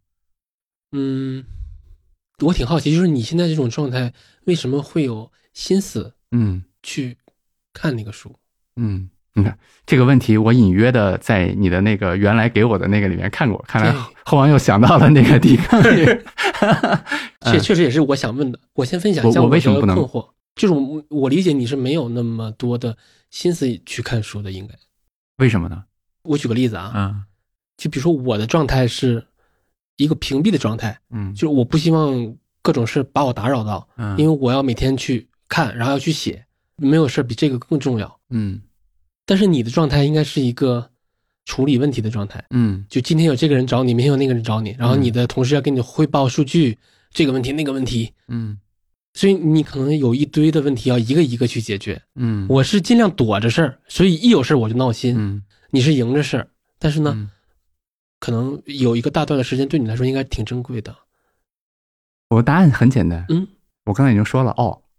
我挺好奇，就是你现在这种状态，为什么会有心思去看那个书？ 你看这个问题，我隐约的在你的那个原来给我的那个里面看过，看来后王又想到了那个地方。 确实也是我想问的。我先分享一下我为什么不能困惑，就是我理解你是没有那么多的心思去看书的，应该。 为什么呢？ 我举个例子啊，就比如说我的状态是一个屏蔽的状态，就是我不希望各种事把我打扰到，因为我要每天去看，然后要去写，没有事比这个更重要。但是你的状态应该是一个处理问题的状态，就今天有这个人找你，明天有那个人找你，然后你的同事要跟你汇报数据，这个问题那个问题，所以你可能有一堆的问题要一个一个去解决。我是尽量躲着事儿，所以一有事我就闹心。你是迎着事儿，但是呢，可能有一个大段的时间对你来说应该挺珍贵的。 我的答案很简单，我刚才已经说了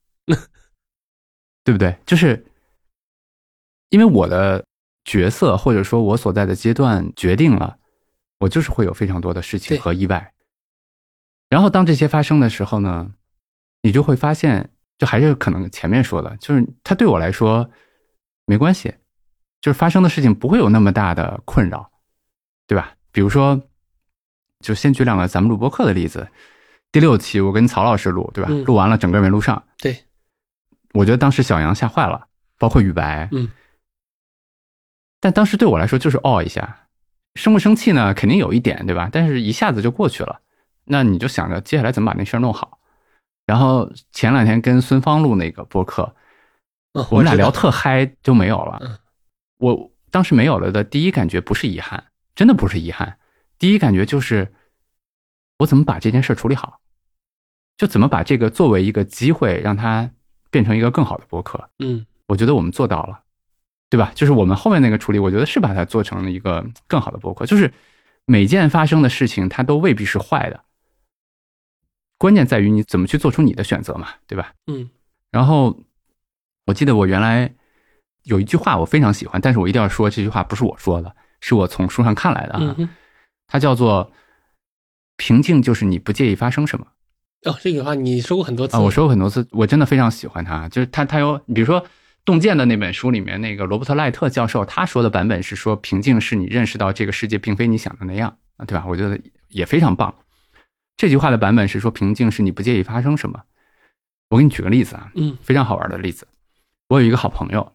对不对？就是因为我的角色或者说我所在的阶段决定了，我就是会有非常多的事情和意外。然后当这些发生的时候呢，你就会发现，就还是可能前面说的，就是它对我来说没关系，就是发生的事情不会有那么大的困扰，对吧？比如说，就先举两个咱们录播课的例子。第6期我跟曹老师录，对吧？录完了整个没录上。 对， 我觉得当时小杨吓坏了，包括宇白。但当时对我来说就是一下，生不生气呢？肯定有一点，对吧？但是一下子就过去了。那你就想着接下来怎么把那事儿弄好。然后前2天跟孙芳录那个播客，我们俩聊特嗨就没有了。我当时没有了的第一感觉不是遗憾，真的不是遗憾。第一感觉就是我怎么把这件事处理好，就怎么把这个作为一个机会让它变成一个更好的播客。我觉得我们做到了，对吧？就是我们后面那个处理，我觉得是把它做成了一个更好的播客。就是每件发生的事情它都未必是坏的，关键在于你怎么去做出你的选择嘛，对吧？然后我记得我原来有一句话我非常喜欢，但是我一定要说，这句话不是我说的，是我从书上看来的啊。它叫做平静就是你不介意发生什么。 这句话你说过很多次。 我说过很多次，我真的非常喜欢它。就是它有，比如说洞见的那本书里面那个罗伯特赖特教授他说的版本是说，平静是你认识到这个世界并非你想的那样，对吧？我觉得也非常棒。这句话的版本是说，平静是你不介意发生什么。我给你举个例子啊，非常好玩的例子。我有一个好朋友，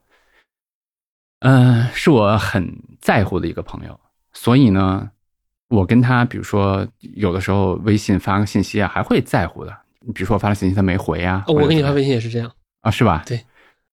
是我很在乎的一个朋友，所以呢，我跟他比如说有的时候微信发个信息啊，还会在乎的。比如说我发了信息他没回啊， 我给你发微信也是这样啊，是吧？ 对。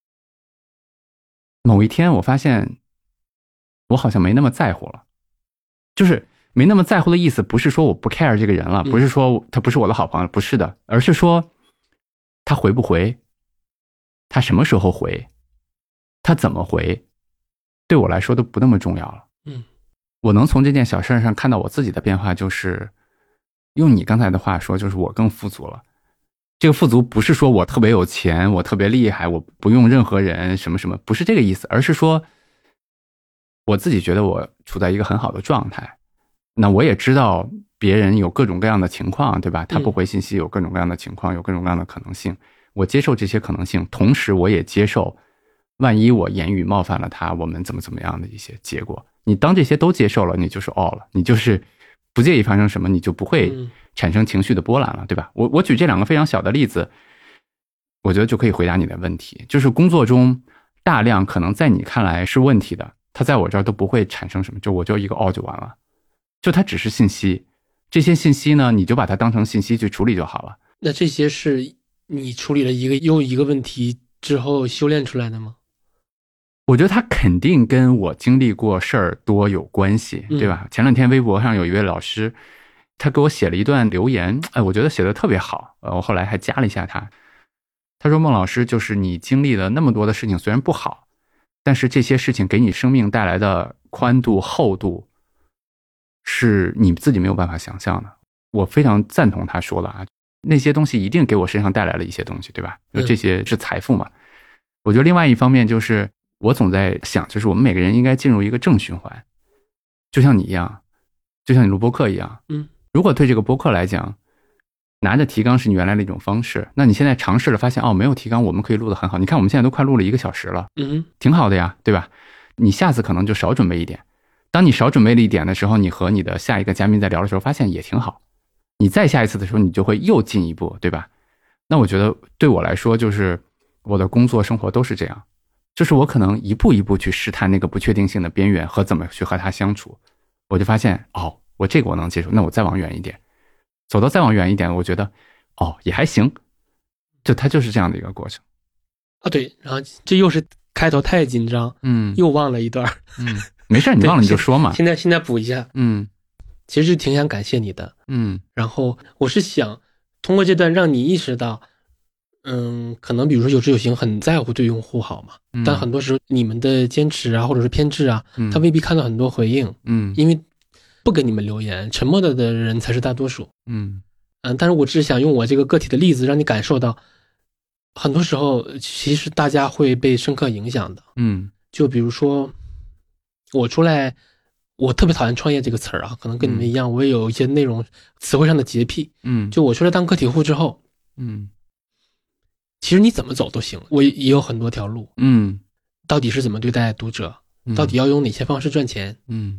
某一天我发现我好像没那么在乎了，就是没那么在乎的意思不是说我不 care 这个人了，不是说他不是我的好朋友，不是的，而是说他回不回，他什么时候回，他怎么回，对我来说都不那么重要了。我能从这件小事上看到我自己的变化，就是用你刚才的话说，就是我更富足了。这个富足不是说我特别有钱，我特别厉害，我不用任何人什么什么，不是这个意思，而是说我自己觉得我处在一个很好的状态。那我也知道别人有各种各样的情况，对吧？他不回信息有各种各样的情况，有各种各样的可能性。我接受这些可能性，同时我也接受万一我言语冒犯了他，我们怎么样的一些结果。你当这些都接受了，你就是了，你就是不介意发生什么，你就不会产生情绪的波澜了，对吧？我举这2个非常小的例子，我觉得就可以回答你的问题。就是工作中大量可能在你看来是问题的，它在我这儿都不会产生什么，就我就一个就完了，就它只是信息。这些信息呢，你就把它当成信息去处理就好了。 那这些是你处理了一个又一个问题之后修炼出来的吗？ 我觉得他肯定跟我经历过事儿多有关系，对吧？前2天微博上有一位老师，他给我写了一段留言，我觉得写的特别好，我后来还加了一下他他说孟老师就是你经历了那么多的事情，虽然不好，但是这些事情给你生命带来的宽度厚度是你自己没有办法想象的。我非常赞同他说了啊，那些东西一定给我身上带来了一些东西，对吧？这些是财富嘛。我觉得另外一方面就是我总在想，就是我们每个人应该进入一个正循环，就像你一样，就像你录播客一样。如果对这个播客来讲，拿着提纲是你原来的一种方式，那你现在尝试了发现没有提纲我们可以录得很好，你看我们现在都快录了1个小时了，挺好的呀，对吧？你下次可能就少准备一点，当你少准备了一点的时候，你和你的下一个嘉宾在聊的时候发现也挺好，你再下一次的时候你就会又进一步，对吧？那我觉得对我来说，就是我的工作生活都是这样，就是我可能一步一步去试探那个不确定性的边缘和怎么去和它相处，我就发现我这个我能接受，那我再往远一点，走到再往远一点，我觉得也还行，它就是这样的一个过程啊。对，然后这又是开头太紧张，又忘了一段， 没事，你忘了你就说嘛。 现在补一下，其实挺想感谢你的，然后我是想通过这段让你意识到，可能比如说有志有行很在乎对用户好嘛，但很多时候你们的坚持啊，或者是偏执啊，他未必看到很多回应，因为不给你们留言，沉默的人才是大多数，但是我只是想用我这个个体的例子，让你感受到，很多时候其实大家会被深刻影响的，就比如说我出来，我特别讨厌创业这个词儿啊，可能跟你们一样，我也有一些内容词汇上的洁癖，就我出来当个体户之后，其实你怎么走都行，我也有很多条路，到底是怎么对待读者，到底要用哪些方式赚钱，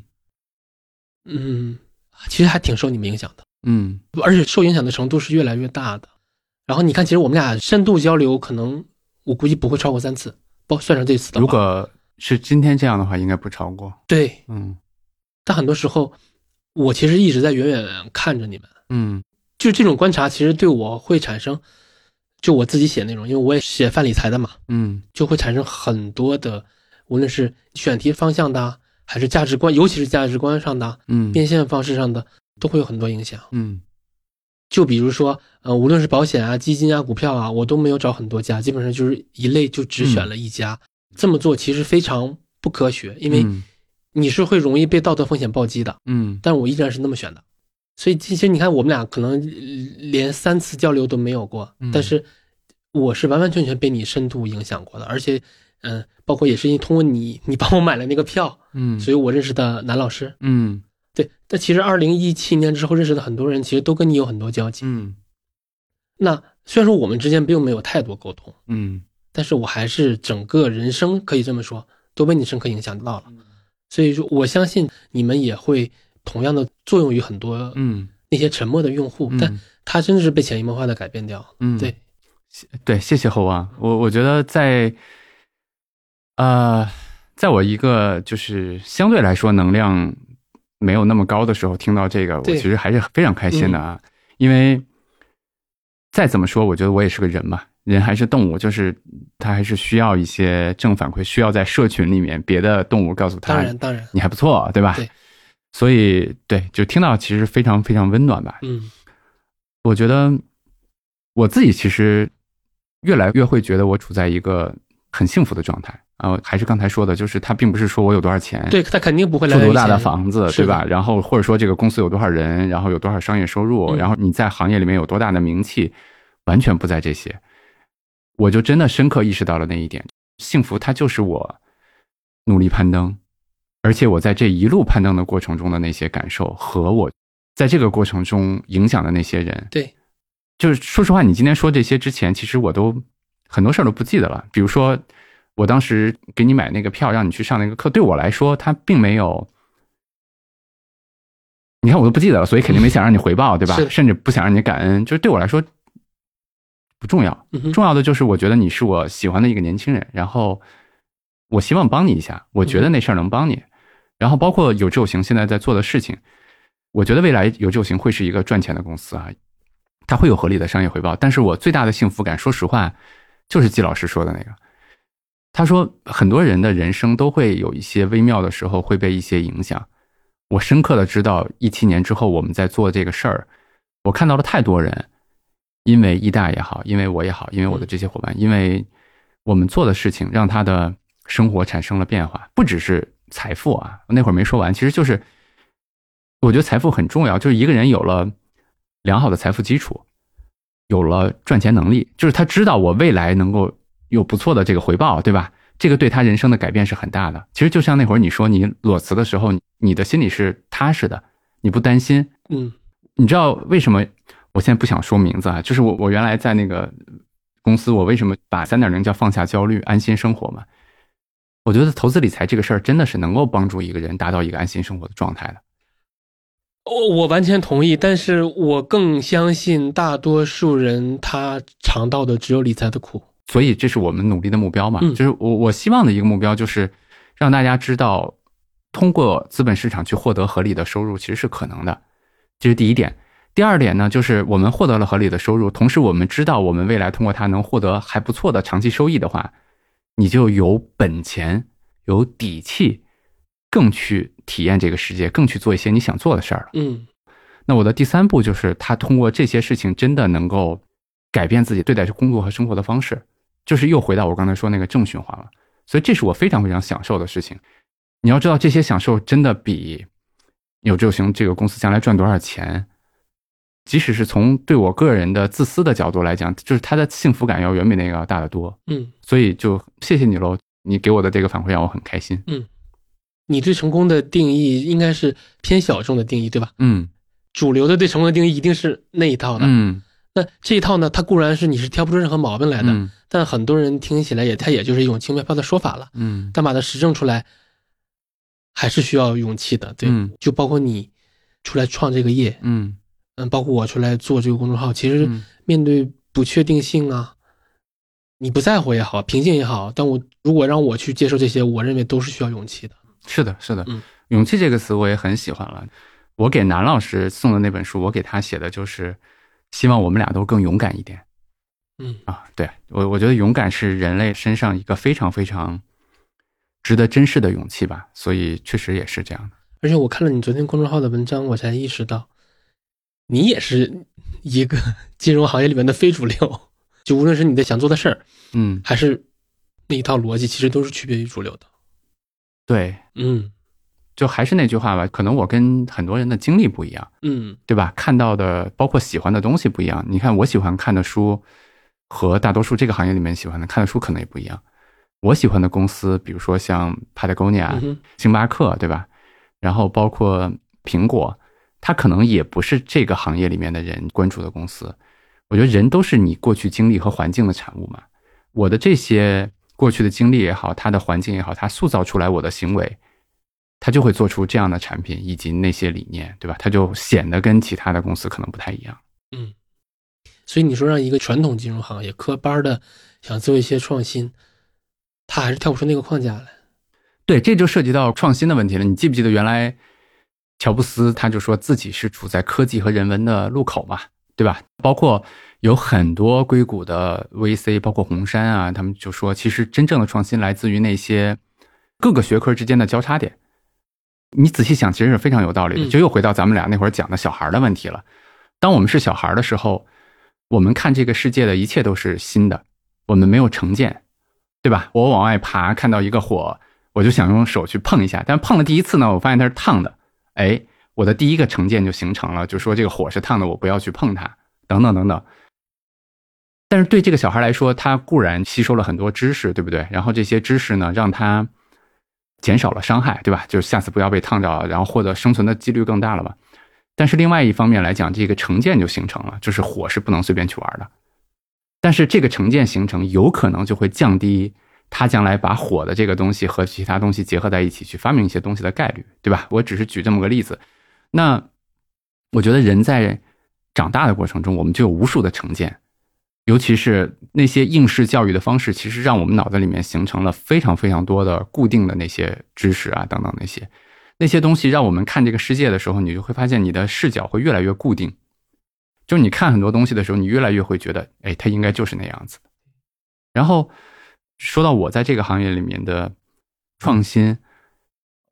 其实还挺受你们影响的，而且受影响的程度是越来越大的。然后你看，其实我们俩深度交流，可能我估计不会超过3次，不算上这次的话。 如果是今天这样的话，应该不超过。 对，但很多时候，我其实一直在远远看着你们，就这种观察，其实对我会产生，就我自己写内容，因为我也写泛理财的嘛，就会产生很多的，无论是选题方向的，还是价值观，尤其是价值观上的，变现方式上的，都会有很多影响。就比如说，无论是保险啊、基金啊、股票啊，我都没有找很多家，基本上就是一类就只选了一家。这么做其实非常不科学，因为你是会容易被道德风险暴击的。但我依然是那么选的。所以其实你看，我们俩可能连3次交流都没有过，但是我是完完全全被你深度影响过的，而且。包括也是因为通过你帮我买了那个票，所以我认识的南老师，对。但其实2017年之后认识的很多人，其实都跟你有很多交集，那虽然说我们之间并没有太多沟通，但是我还是整个人生可以这么说，都被你深刻影响到了，所以说我相信你们也会同样的作用于很多，那些沉默的用户，但他真的是被潜移默化的改变掉， 对，谢谢侯啊，我觉得在我一个就是相对来说能量没有那么高的时候，听到这个，我其实还是非常开心的啊。因为再怎么说，我觉得我也是个人嘛，人还是动物，就是他还是需要一些正反馈，需要在社群里面别的动物告诉他， 当然， 你还不错，对吧？ 对。 所以对，就听到其实非常非常温暖吧。我觉得我自己其实越来越会觉得我处在一个很幸福的状态。还是刚才说的，就是他并不是说我有多少钱， 对，他肯定不会来住多大的房子，对吧？然后或者说这个公司有多少人，然后有多少商业收入，然后你在行业里面有多大的名气，完全不在这些。我就真的深刻意识到了那一点，幸福它就是我努力攀登，而且我在这一路攀登的过程中的那些感受，和我在这个过程中影响的那些人。 对， 就是说实话，你今天说这些之前，其实我都很多事儿都不记得了。比如说我当时给你买那个票让你去上那个课，对我来说它并没有，你看我都不记得了，所以肯定没想让你回报，对吧？甚至不想让你感恩，就是对我来说不重要，重要的就是我觉得你是我喜欢的一个年轻人，然后我希望帮你一下，我觉得那事儿能帮你，然后包括有志有行现在在做的事情，我觉得未来有志有行会是一个赚钱的公司啊，它会有合理的商业回报，但是我最大的幸福感，说实话，就是季老师说的那个。他说很多人的人生都会有一些微妙的时候会被一些影响，我深刻的知道17年之后我们在做这个事儿，我看到了太多人因为易大也好，因为我也好，因为我的这些伙伴，因为我们做的事情让他的生活产生了变化，不只是财富啊，那会儿没说完，其实就是我觉得财富很重要，就是一个人有了良好的财富基础，有了赚钱能力，就是他知道我未来能够有不错的这个回报，对吧？这个对他人生的改变是很大的。其实就像那会儿你说你裸辞的时候，你的心里是踏实的，你不担心。你知道为什么我现在不想说名字啊？就是我原来在那个公司，我为什么把 3.0 叫放下焦虑安心生活嘛？我觉得投资理财这个事儿真的是能够帮助一个人达到一个安心生活的状态的。 我完全同意，但是我更相信大多数人他尝到的只有理财的苦， 所以这是我们努力的目标嘛。就是我希望的一个目标就是让大家知道，通过资本市场去获得合理的收入其实是可能的，这是第一点。第二点呢，就是我们获得了合理的收入，同时我们知道我们未来通过它能获得还不错的长期收益的话，你就有本钱有底气更去体验这个世界，更去做一些你想做的事儿了。那我的第三步就是他通过这些事情真的能够改变自己对待工作和生活的方式，就是又回到我刚才说那个正循环了。所以这是我非常非常享受的事情。你要知道这些享受真的比有志有行这个公司将来赚多少钱，即使是从对我个人的自私的角度来讲，就是他的幸福感要远比那个要大得多。所以就谢谢你喽，你给我的这个反馈让我很开心。 你对成功的定义应该是偏小众的定义，对吧？主流的对成功的定义一定是那一套的。那这一套呢，它固然是你是挑不出任何毛病来的，但很多人听起来它也就是一种轻飘飘的说法了。但把它实证出来还是需要勇气的。对，就包括你出来创这个业，包括我出来做这个公众号，其实面对不确定性啊，你不在乎也好，平静也好，但如果让我去接受这些，我认为都是需要勇气的。 是的，勇气这个词我也很喜欢了。我给南老师送的那本书，我给他写的就是希望我们俩都更勇敢一点。对，我觉得勇敢是人类身上一个非常非常值得珍视的勇气吧，所以确实也是这样的。 而且我看了你昨天公众号的文章，我才意识到你也是一个金融行业里面的非主流，就无论是你的想做的事儿，还是那一套逻辑，其实都是区别于主流的。 对，就还是那句话吧，可能我跟很多人的经历不一样，对吧？看到的包括喜欢的东西不一样。你看我喜欢看的书和大多数这个行业里面喜欢的看的书可能也不一样。我喜欢的公司，比如说像 Patagonia、星巴克，对吧？然后包括苹果，它可能也不是这个行业里面的人关注的公司。我觉得人都是你过去经历和环境的产物嘛。我的这些过去的经历也好，它的环境也好，它塑造出来我的行为，它就会做出这样的产品以及那些理念，对吧？它就显得跟其他的公司可能不太一样。 所以你说让一个传统金融行业科班的想做一些创新，他还是跳不出那个框架来。 对，这就涉及到创新的问题了。你记不记得原来乔布斯他就说自己是处在科技和人文的路口嘛，对吧？包括有很多硅谷的 VC， 包括红杉啊，他们就说其实真正的创新来自于那些各个学科之间的交叉点。你仔细想其实是非常有道理的，就又回到咱们俩那会儿讲的小孩的问题了。当我们是小孩的时候，我们看这个世界的一切都是新的，我们没有成见，对吧？我往外爬看到一个火，我就想用手去碰一下，但碰了第一次呢，我发现它是烫的，我的第一个成见就形成了，就说这个火是烫的，我不要去碰它，等等等等。但是对这个小孩来说，他固然吸收了很多知识，对不对？然后这些知识呢，让他减少了伤害，对吧？就是下次不要被烫着，然后获得生存的几率更大了吧。但是另外一方面来讲，这个成见就形成了，就是火是不能随便去玩的。但是这个成见形成，有可能就会降低他将来把火的这个东西和其他东西结合在一起去发明一些东西的概率，对吧？我只是举这么个例子。那我觉得人在长大的过程中，我们就有无数的成见，尤其是那些应试教育的方式，其实让我们脑子里面形成了非常非常多的固定的那些知识啊等等那些东西，让我们看这个世界的时候，你就会发现你的视角会越来越固定。就你看很多东西的时候，你越来越会觉得它应该就是那样子。然后说到我在这个行业里面的创新，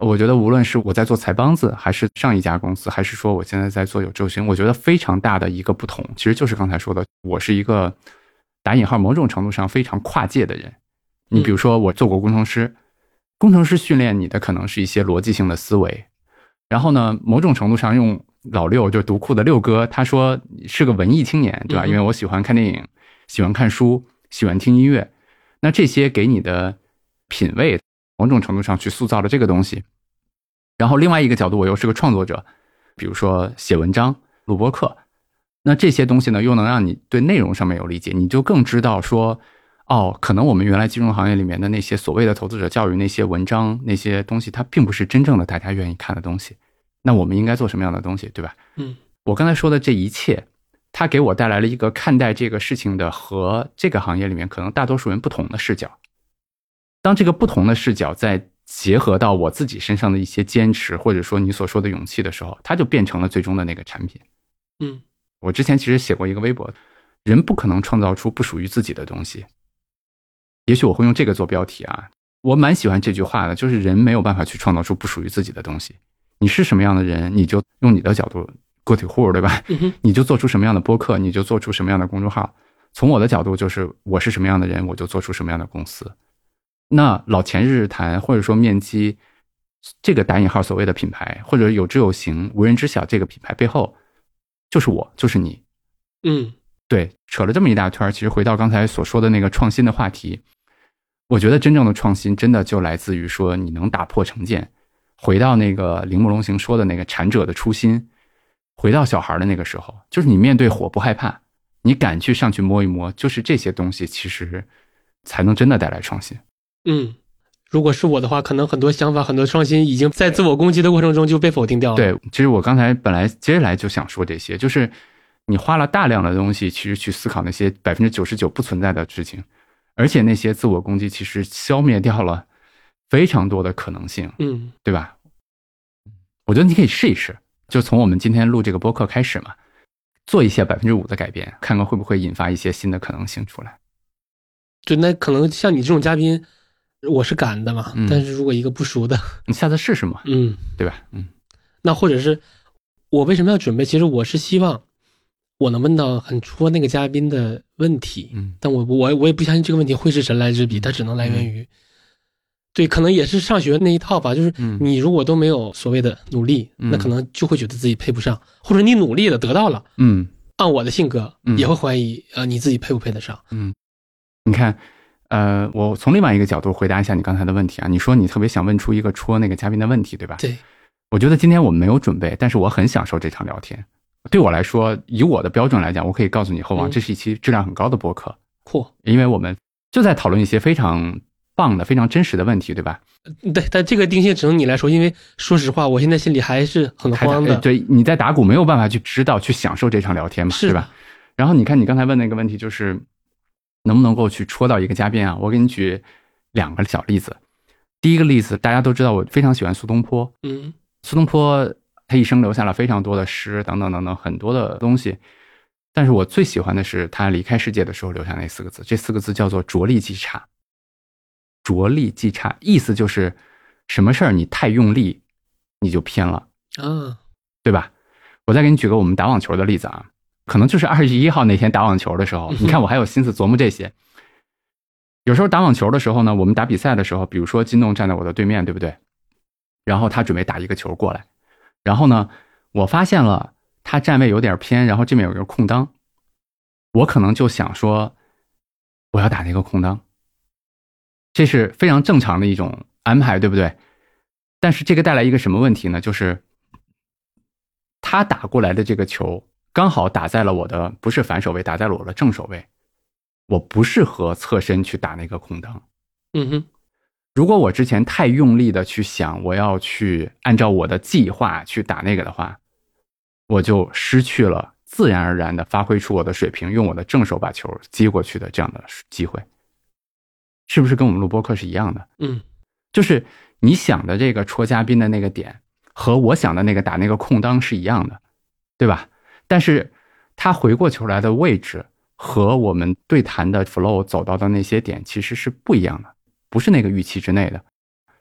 我觉得无论是我在做财帮子，还是上一家公司，还是说我现在在做有周星，我觉得非常大的一个不同，其实就是刚才说的，我是一个打引号某种程度上非常跨界的人。你比如说我做过工程师，工程师训练你的可能是一些逻辑性的思维，然后呢，某种程度上用老六，就读库的六哥，他说是个文艺青年，对吧？因为我喜欢看电影，喜欢看书，喜欢听音乐，那这些给你的品味某种程度上去塑造了这个东西。然后另外一个角度，我又是个创作者，比如说写文章、录播课，那这些东西呢，又能让你对内容上面有理解，你就更知道说，哦，可能我们原来金融行业里面的那些所谓的投资者教育那些文章那些东西，它并不是真正的大家愿意看的东西。那我们应该做什么样的东西，对吧？我刚才说的这一切，它给我带来了一个看待这个事情的和这个行业里面可能大多数人不同的视角。当这个不同的视角在结合到我自己身上的一些坚持，或者说你所说的勇气的时候，它就变成了最终的那个产品。我之前其实写过一个微博，人不可能创造出不属于自己的东西。也许我会用这个做标题啊，我蛮喜欢这句话的，就是人没有办法去创造出不属于自己的东西。你是什么样的人，你就用你的角度，个体户，对吧？你就做出什么样的播客，你就做出什么样的公众号。从我的角度就是我是什么样的人，我就做出什么样的公司。那老钱日日谈或者说面基这个打引号所谓的品牌，或者有知有行无人知晓这个品牌背后，就是我，就是你。对，扯了这么一大圈，其实回到刚才所说的那个创新的话题，我觉得真正的创新真的就来自于说你能打破成见，回到那个铃木龙行说的那个禅者的初心，回到小孩的那个时候，就是你面对火不害怕，你敢去上去摸一摸，就是这些东西其实才能真的带来创新。 如果是我的话，可能很多想法很多创新已经在自我攻击的过程中就被否定掉了。 对，其实我刚才本来接下来就想说这些，就是你花了大量的东西其实去思考那些 99% 不存在的事情，而且那些自我攻击其实消灭掉了非常多的可能性，对吧？我觉得你可以试一试，就从我们今天录这个播客开始嘛，做一些 5% 的改变，看看会不会引发一些新的可能性出来。 就那可能像你这种嘉宾我是敢的嘛，但是如果一个不熟的， 你下次试试嘛，对吧？ 那或者是我为什么要准备？其实我是希望我能问到很戳那个嘉宾的问题，但我也不相信这个问题会是神来之笔，它只能来源于，对，可能也是上学那一套吧，就是你如果都没有所谓的努力，那可能就会觉得自己配不上，或者你努力了得到了，按我的性格也会怀疑你自己配不配得上。 你看我从另外一个角度回答一下你刚才的问题啊，你说你特别想问出一个戳那个嘉宾的问题，对吧？ 对， 我觉得今天我们没有准备，但是我很享受这场聊天。对我来说，以我的标准来讲，我可以告诉你后王，这是一期质量很高的播客。因为我们就在讨论一些非常棒的非常真实的问题，对吧？ 对，但这个定性只能你来说，因为说实话我现在心里还是很慌的。 对，你在打鼓没有办法去知道去享受这场聊天嘛，对吧？然后你看你刚才问那个问题，就是能不能够去戳到一个嘉宾啊？我给你举2个小例子。第一个例子大家都知道，我非常喜欢苏东坡。苏东坡他一生留下了非常多的诗等等等等很多的东西，但是我最喜欢的是他离开世界的时候留下那4个字，这4个字叫做着力即差。着力即差意思就是什么事儿你太用力你就偏了，对吧？我再给你举个我们打网球的例子啊，可能就是21号那天打网球的时候，你看我还有心思琢磨这些。有时候打网球的时候呢，我们打比赛的时候，比如说金栋站在我的对面，对不对？然后他准备打一个球过来，然后呢我发现了他站位有点偏，然后这边有一个空当，我可能就想说我要打那个空当，这是非常正常的一种安排，对不对？但是这个带来一个什么问题呢？就是他打过来的这个球刚好打在了我的不是反手位，打在了我的正手位，我不适合侧身去打那个空当。如果我之前太用力的去想我要去按照我的计划去打那个的话，我就失去了自然而然的发挥出我的水平，用我的正手把球接过去的这样的机会。是不是跟我们录播课是一样的？就是你想的这个戳嘉宾的那个点和我想的那个打那个空当是一样的，对吧？但是他回过球来的位置和我们对谈的 flow 走到的那些点其实是不一样的，不是那个预期之内的。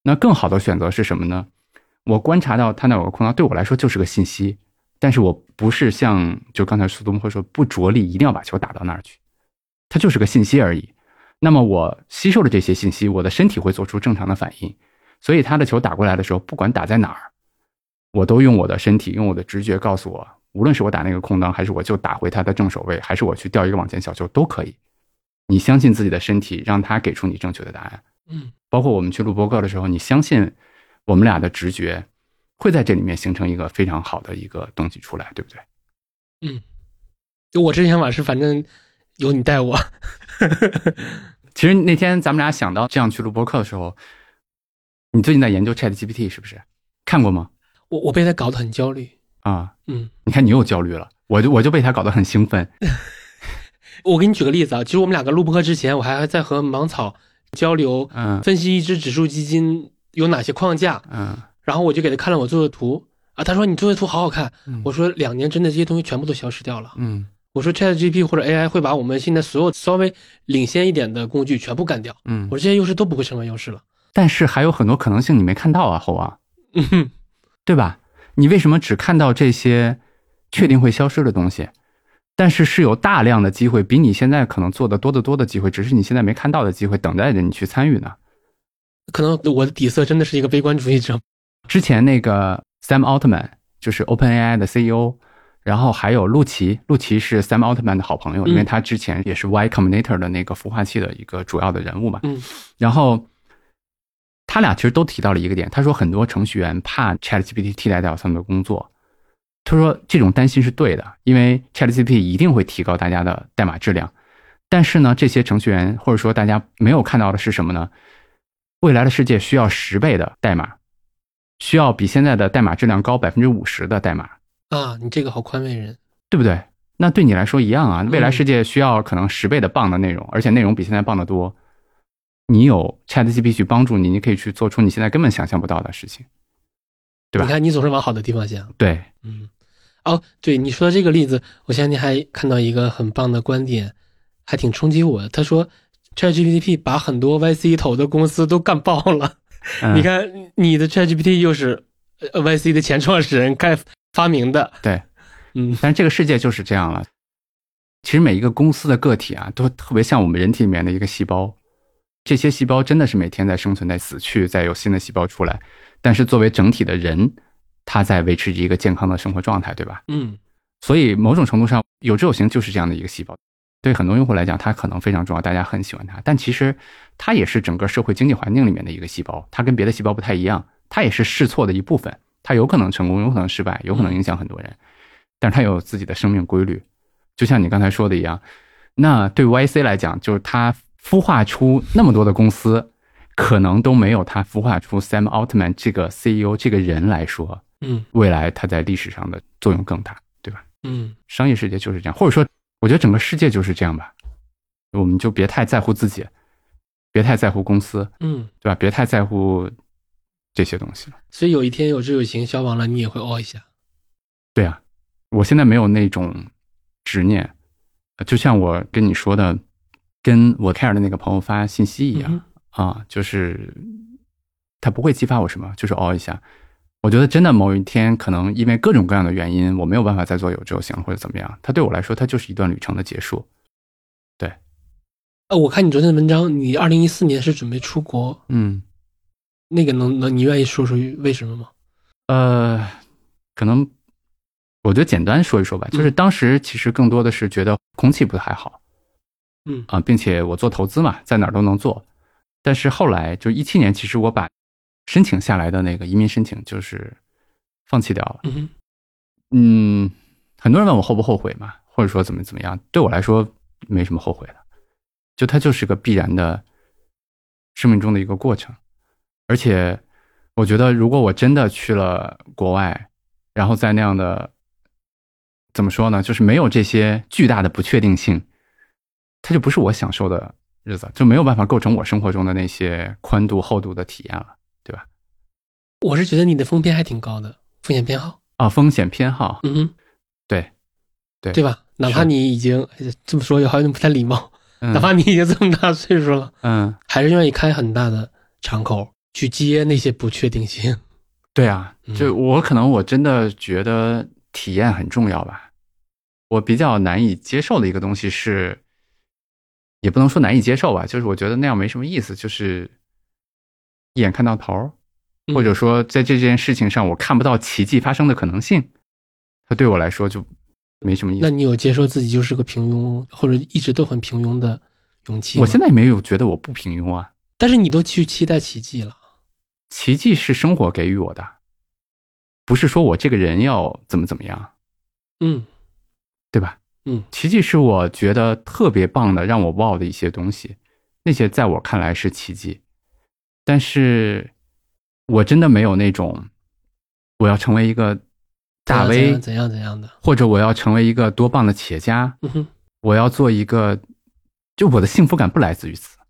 那更好的选择是什么呢？我观察到它那有个空档，对我来说就是个信息，但是我不是像就刚才苏东坡说不着力一定要把球打到那儿去，它就是个信息而已。那么我吸收了这些信息，我的身体会做出正常的反应，所以他的球打过来的时候，不管打在哪儿，我都用我的身体用我的直觉告诉我，无论是我打那个空档，还是我就打回他的正手位，还是我去吊一个网前小球都可以。你相信自己的身体，让他给出你正确的答案。包括我们去录播客的时候，你相信我们俩的直觉会在这里面形成一个非常好的一个东西出来，对不对？ 就我这想法是反正有你带我。 其实那天咱们俩想到这样去录播客的时候，你最近在研究 ChatGPT 是不是？看过吗？ 我被他搞得很焦虑啊。你看你又焦虑了，我就被他搞得很兴奋。 我给你举个例子啊，其实我们两个录播课之前，我还在和芒草交流，分析一只指数基金有哪些框架，然后我就给他看了我做的图啊，他说你做的图好好看，我说2年真的这些东西全部都消失掉了，我说 ChatGPT 或者 AI 会把我们现在所有稍微领先一点的工具全部干掉，我说这些优势都不会成为优势了， 但是还有很多可能性你没看到啊，后啊，对吧？你为什么只看到这些确定会消失的东西？但是有大量的机会，比你现在可能做的多得多的机会，只是你现在没看到的机会，等待着你去参与呢。 可能我的底色真的是一个悲观主义者。 之前那个 Sam Altman 就是 OpenAI 的 CEO， 然后还有陆琪是 Sam Altman 的好朋友，因为他之前也是 Y Combinator 的那个孵化器的一个主要的人物嘛。然后他俩其实都提到了一个点，他说很多程序员怕 ChatGPT 替代掉他们的工作。他说这种担心是对的，因为 ChatGPT 一定会提高大家的代码质量，但是呢，这些程序员或者说大家没有看到的是什么呢？未来的世界需要10倍的代码，需要比现在的代码质量高 50% 的代码啊！你这个好宽慰人， 对不对？那对你来说一样啊，未来世界需要可能10倍的棒的内容，而且内容比现在棒得多。你有 ChatGPT 去帮助你，你可以去做出你现在根本想象不到的事情，对吧？ 你看你总是往好的地方想。 对， 对，你说的这个例子，我前两天还看到一个很棒的观点，还挺冲击我的。他说 ChatGPT 把很多 YC 投的公司都干爆了。你看你的 ChatGPT 又是YC 的前创始人发明的。 对，但是这个世界就是这样了。其实每一个公司的个体啊，都特别像我们人体里面的一个细胞，这些细胞真的是每天在生存，在死去，在有新的细胞出来。但是作为整体的人，他在维持一个健康的生活状态，对吧？所以某种程度上，有志有行就是这样的一个细胞。对很多用户来讲，它可能非常重要，大家很喜欢它，但其实它也是整个社会经济环境里面的一个细胞，它跟别的细胞不太一样，它也是试错的一部分，它有可能成功，有可能失败，有可能影响很多人，但是它有自己的生命规律。就像你刚才说的一样，那对 YC 来讲，就是它孵化出那么多的公司，可能都没有它孵化出 Sam Altman 这个 CEO 这个人来说，未来它在历史上的作用更大，对吧？商业世界就是这样，或者说我觉得整个世界就是这样吧，我们就别太在乎自己，别太在乎公司，对吧？别太在乎这些东西了。 所以有一天有志有行消亡了，你也会凹一下。 对啊，我现在没有那种执念，就像我跟你说的，跟我 care 的那个朋友发信息一样，就是他不会激发我什么，就是凹一下。我觉得真的某一天可能因为各种各样的原因，我没有办法再做有志有行或者怎么样，它对我来说它就是一段旅程的结束。对。 我看你昨天的文章，你2014年是准备出国，那个你愿意说说为什么吗？ 可能我觉得简单说一说吧，就是当时其实更多的是觉得空气不太好，并且我做投资嘛，在哪儿都能做，但是后来就17年，其实我把申请下来的那个移民申请就是放弃掉了。很多人问我后不后悔嘛，或者说怎么样，对我来说没什么后悔的，就它就是个必然的生命中的一个过程。而且我觉得如果我真的去了国外，然后在那样的怎么说呢，就是没有这些巨大的不确定性，它就不是我享受的日子，就没有办法构成我生活中的那些宽度厚度的体验了，对吧？ 我是觉得你的风偏还挺高的，风险偏好啊，风险偏好，对吧？哪怕你已经这么说也好像不太礼貌，哪怕你已经这么大岁数了，还是愿意开很大的敞口。 去接那些不确定性。 对啊，就我真的觉得体验很重要吧。我比较难以接受的一个东西是，也不能说难以接受吧，就是我觉得那样没什么意思，就是一眼看到头，或者说在这件事情上我看不到奇迹发生的可能性，它对我来说就没什么意思。 那你有接受自己就是个平庸或者一直都很平庸的勇气吗？ 我现在也没有觉得我不平庸啊。 但是你都去期待奇迹了。 奇迹是生活给予我的，不是说我这个人要怎么样。对吧？奇迹是我觉得特别棒的，让我wow的一些东西，那些在我看来是奇迹。但是我真的没有那种我要成为一个大 V 怎样的， 或者我要成为一个多棒的企业家，我要做一个，就我的幸福感不来自于此。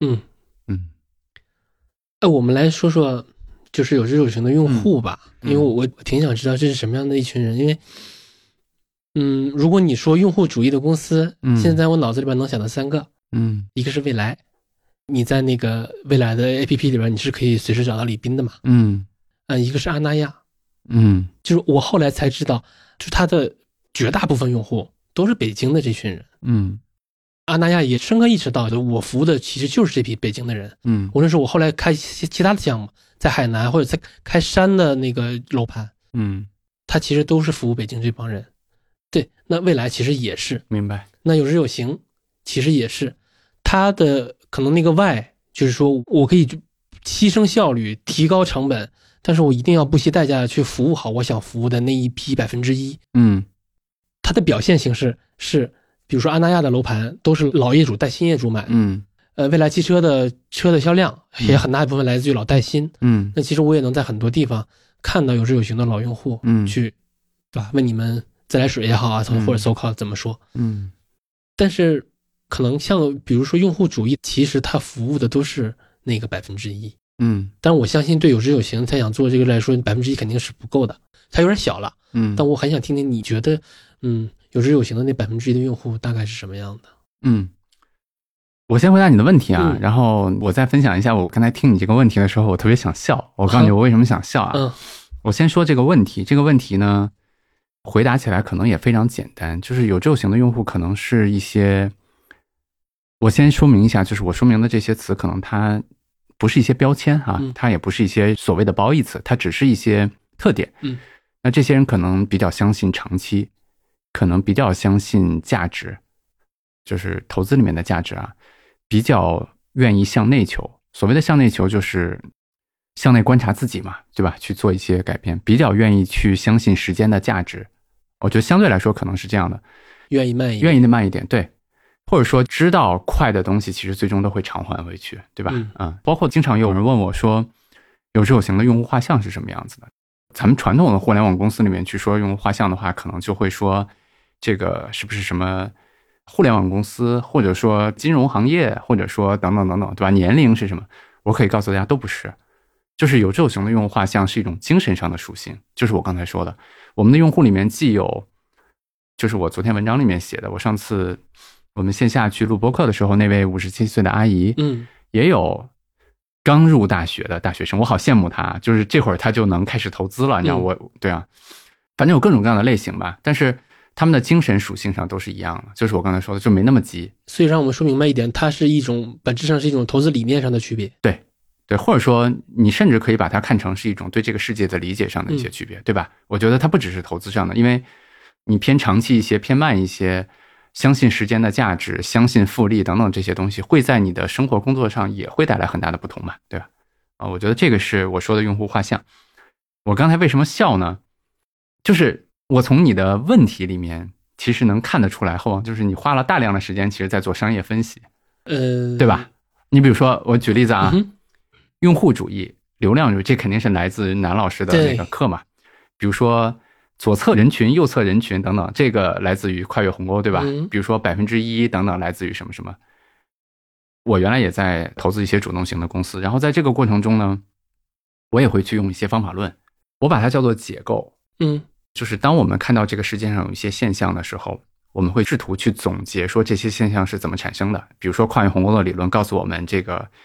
我们来说说就是有志有行的用户吧，因为我挺想知道这是什么样的一群人。因为如果你说用户主义的公司，现在我脑子里边能想到3个。一个是未来，你在那个未来的 APP 里边你是可以随时找到李斌的嘛。一个是阿那亚。就是我后来才知道，就他的绝大部分用户都是北京的这群人。阿那亚也深刻意识到，就我服务的其实就是这批北京的人。无论是我后来开其他的项目，在海南或者在开山的那个楼盘，他其实都是服务北京这帮人。对，那未来其实也是。 明白。 那有志有行其实也是，他的可能那个 Y 就是说我可以牺牲效率，提高成本，但是我一定要不惜代价去服务好我想服务的那一批1%。他的表现形式是，比如说阿那亚的楼盘都是老业主带新业主买。未来汽车的车的销量也很大一部分来自于老带新。那其实我也能在很多地方看到有志有行的老用户去，对吧？问你们自来水也好啊，或者SoCal怎么说。但是可能像比如说用户主义，其实他服务的都是那个1%。但是我相信对有志有行他想做这个来说，1%肯定是不够的，他有点小了。但我很想听听你觉得有志有行的那1%的用户大概是什么样的。 我先回答你的问题啊，然后我再分享一下我刚才听你这个问题的时候我特别想笑。我告诉你我为什么想笑啊。我先说这个问题呢回答起来可能也非常简单，就是有志有行的用户可能是一些，我先说明一下，就是我说明的这些词可能它不是一些标签啊，它也不是一些所谓的褒义词，它只是一些特点。那这些人可能比较相信长期，可能比较相信价值，就是投资里面的价值啊，比较愿意向内求。所谓的向内求就是向内观察自己嘛，对吧？去做一些改变，比较愿意去相信时间的价值。我觉得相对来说可能是这样的， 愿意慢一点， 对，或者说知道快的东西其实最终都会偿还回去，对吧？包括经常有人问我说有志有行的用户画像是什么样子的。咱们传统的互联网公司里面去说用户画像的话，可能就会说这个是不是什么互联网公司，或者说金融行业，或者说等等等等，对吧？年龄是什么？我可以告诉大家都不是。就是有志有行的用户画像是一种精神上的属性，就是我刚才说的，我们的用户里面既有，就是我昨天文章里面写的，我上次我们线下去录播客的时候，那位57岁的阿姨，也有刚入大学的大学生，我好羡慕他，就是这会儿他就能开始投资了，你知道对啊，反正有各种各样的类型吧，但是他们的精神属性上都是一样的，就是我刚才说的，就没那么急。 所以让我们说明白一点，它是一种本质上是一种投资理念上的区别。 对，或者说你甚至可以把它看成是一种对这个世界的理解上的一些区别，对吧？我觉得它不只是投资上的，因为你偏长期一些，偏慢一些，相信时间的价值，相信复利等等这些东西，会在你的生活工作上也会带来很大的不同嘛，对吧？我觉得这个是我说的用户画像。我刚才为什么笑呢？就是我从你的问题里面其实能看得出来后，就是你花了大量的时间其实在做商业分析，对吧？你比如说我举例子啊，用户主义、流量主义，这肯定是来自南老师的那个课嘛。比如说左侧人群、右侧人群等等，这个来自于跨越鸿沟，对吧？比如说1%等等，来自于什么什么。我原来也在投资一些主动型的公司，然后在这个过程中呢，我也会去用一些方法论，我把它叫做解构。就是当我们看到这个世界上有一些现象的时候，我们会试图去总结说这些现象是怎么产生的。比如说跨越鸿沟的理论告诉我们，这个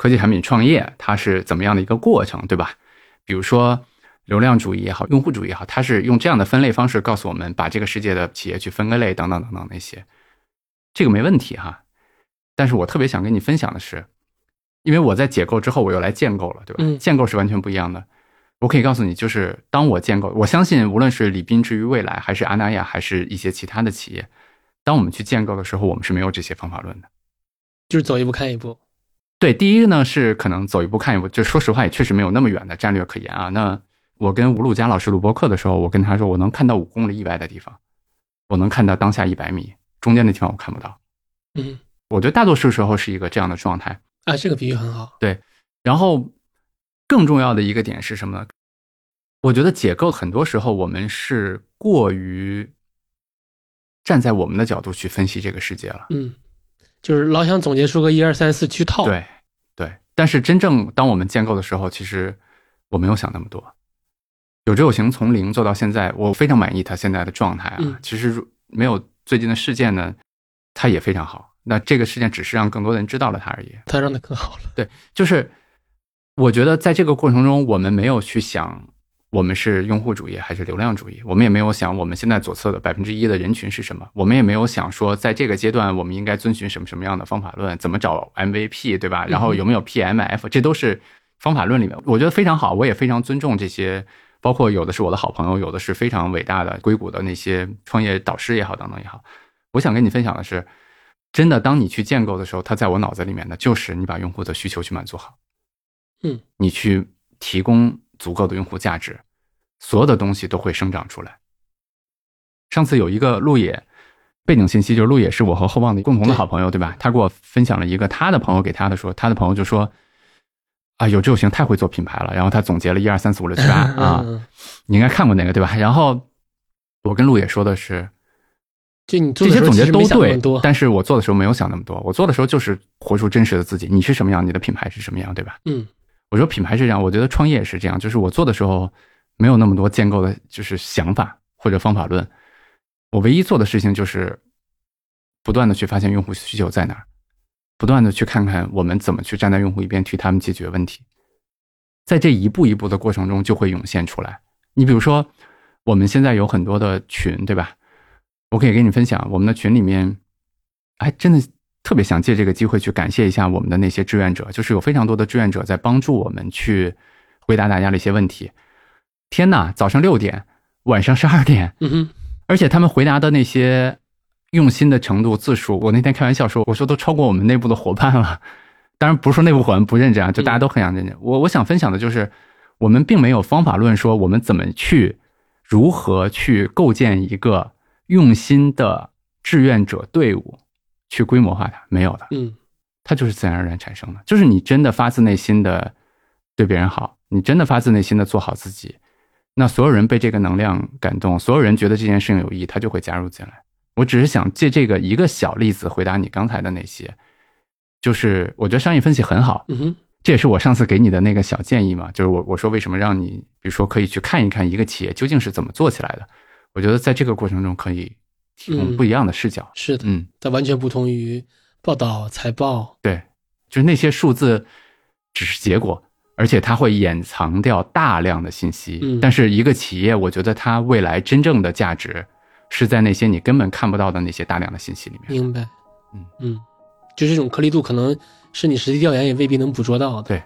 科技产品创业它是怎么样的一个过程，对吧？比如说流量主义也好，用户主义也好，它是用这样的分类方式告诉我们，把这个世界的企业去分个类等等等等那些，这个没问题哈。但是我特别想跟你分享的是，因为我在解构之后我又来建构了，对吧？建构是完全不一样的。我可以告诉你，就是当我建构，我相信无论是李斌之于未来，还是阿那亚，还是一些其他的企业，当我们去建构的时候，我们是没有这些方法论的， 就是走一步看一步。 对，第一呢是可能走一步看一步，就说实话也确实没有那么远的战略可言啊。那我跟吴路佳老师录播课的时候，我跟他说，我能看到5公里以外的地方，我能看到当下100米，中间的地方我看不到。我觉得大多数时候是一个这样的状态啊，这个比喻很好。 对，然后更重要的一个点是什么呢？我觉得解构很多时候我们是过于站在我们的角度去分析这个世界了。 就是老想总结出个1、2、3、4去套。 对对，但是真正当我们建构的时候，其实我没有想那么多。有志有行从零做到现在，我非常满意他现在的状态啊。其实没有最近的事件呢，他也非常好。那这个事件只是让更多人知道了他而已。 他让他更好了。 对，就是我觉得在这个过程中，我们没有去想我们是用户主义还是流量主义，我们也没有想我们现在左侧的1%的人群是什么，我们也没有想说在这个阶段我们应该遵循什么样的方法论，怎么找 MVP， 对吧？然后有没有 PMF， 这都是方法论里面，我觉得非常好，我也非常尊重这些，包括有的是我的好朋友，有的是非常伟大的硅谷的那些创业导师也好，等等也好。我想跟你分享的是，真的当你去建构的时候，它在我脑子里面的就是你把用户的需求去满足好，你去提供足够的用户价值，所有的东西都会生长出来。上次有一个陆野背景信息，就是陆野是我和厚望的共同的好朋友，对吧？他给我分享了一个他的朋友给他的说，他的朋友就说啊，有志有行太会做品牌了，然后他总结了1、2、3、4、5、6、7、8啊，你应该看过那个对吧？然后我跟陆野说的是， 就你做的这些总结都对，但是我做的时候没有想那么多，我做的时候就是活出真实的自己，你是什么样，你的品牌是什么样，对吧？我说品牌是这样，我觉得创业也是这样，就是我做的时候没有那么多建构的就是想法或者方法论，我唯一做的事情就是不断的去发现用户需求在哪儿，不断的去看看我们怎么去站在用户一边替他们解决问题，在这一步一步的过程中就会涌现出来。你比如说我们现在有很多的群，对吧？我可以跟你分享，我们的群里面还真的特别想借这个机会去感谢一下我们的那些志愿者，就是有非常多的志愿者在帮助我们去回答大家的一些问题。天哪，早上6点，晚上12点，而且他们回答的那些用心的程度字数，我那天开玩笑说，我说都超过我们内部的伙伴了。当然不是说内部伙伴不认真啊，就大家都很想认真。我想分享的就是我们并没有方法论说我们怎么去如何去构建一个用心的志愿者队伍去规模化它，没有的。它就是自然而然产生的，就是你真的发自内心的对别人好，你真的发自内心的做好自己，那所有人被这个能量感动，所有人觉得这件事情有意义，他就会加入进来。我只是想借这个一个小例子回答你刚才的那些，就是我觉得商业分析很好，这也是我上次给你的那个小建议嘛，就是我说为什么让你比如说可以去看一看一个企业究竟是怎么做起来的，我觉得在这个过程中可以提供不一样的视角。 是的，它完全不同于报道财报。 对，就是那些数字只是结果，而且它会掩藏掉大量的信息，但是一个企业我觉得它未来真正的价值是在那些你根本看不到的那些大量的信息里面。 明白。就这种颗粒度可能是你实际调研也未必能捕捉到的。 对。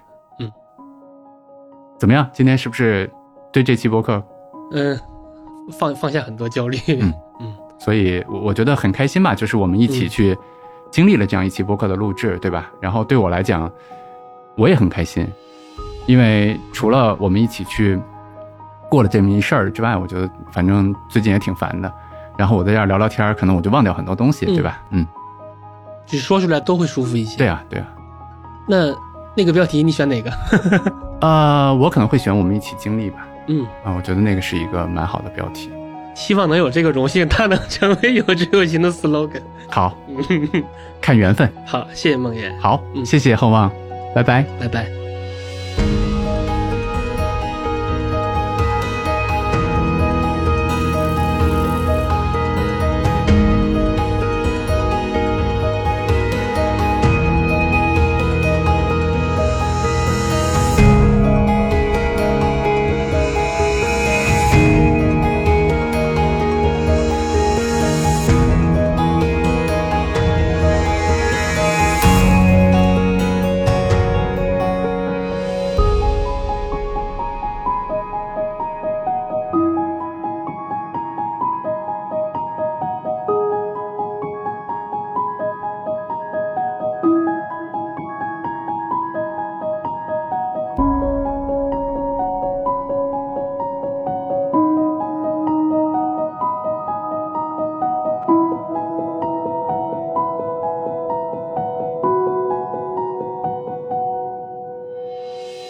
怎么样，今天是不是对这期播客放下很多焦虑。 所以我觉得很开心吧，就是我们一起去经历了这样一期播客的录制，对吧？然后对我来讲我也很开心，因为除了我们一起去过了这么一事儿之外，我觉得反正最近也挺烦的，然后我在这儿聊聊天，可能我就忘掉很多东西，对吧？ 就是说出来都会舒服一些。 对啊。 那个标题你选哪个？ 我可能会选我们一起经历吧。我觉得那个是一个蛮好的标题， 希望能有这个荣幸，它能成为有志有行的 slogan。 好，看缘分。 好，谢谢梦妍。 好，谢谢厚望，拜拜， 拜拜。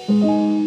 嗯。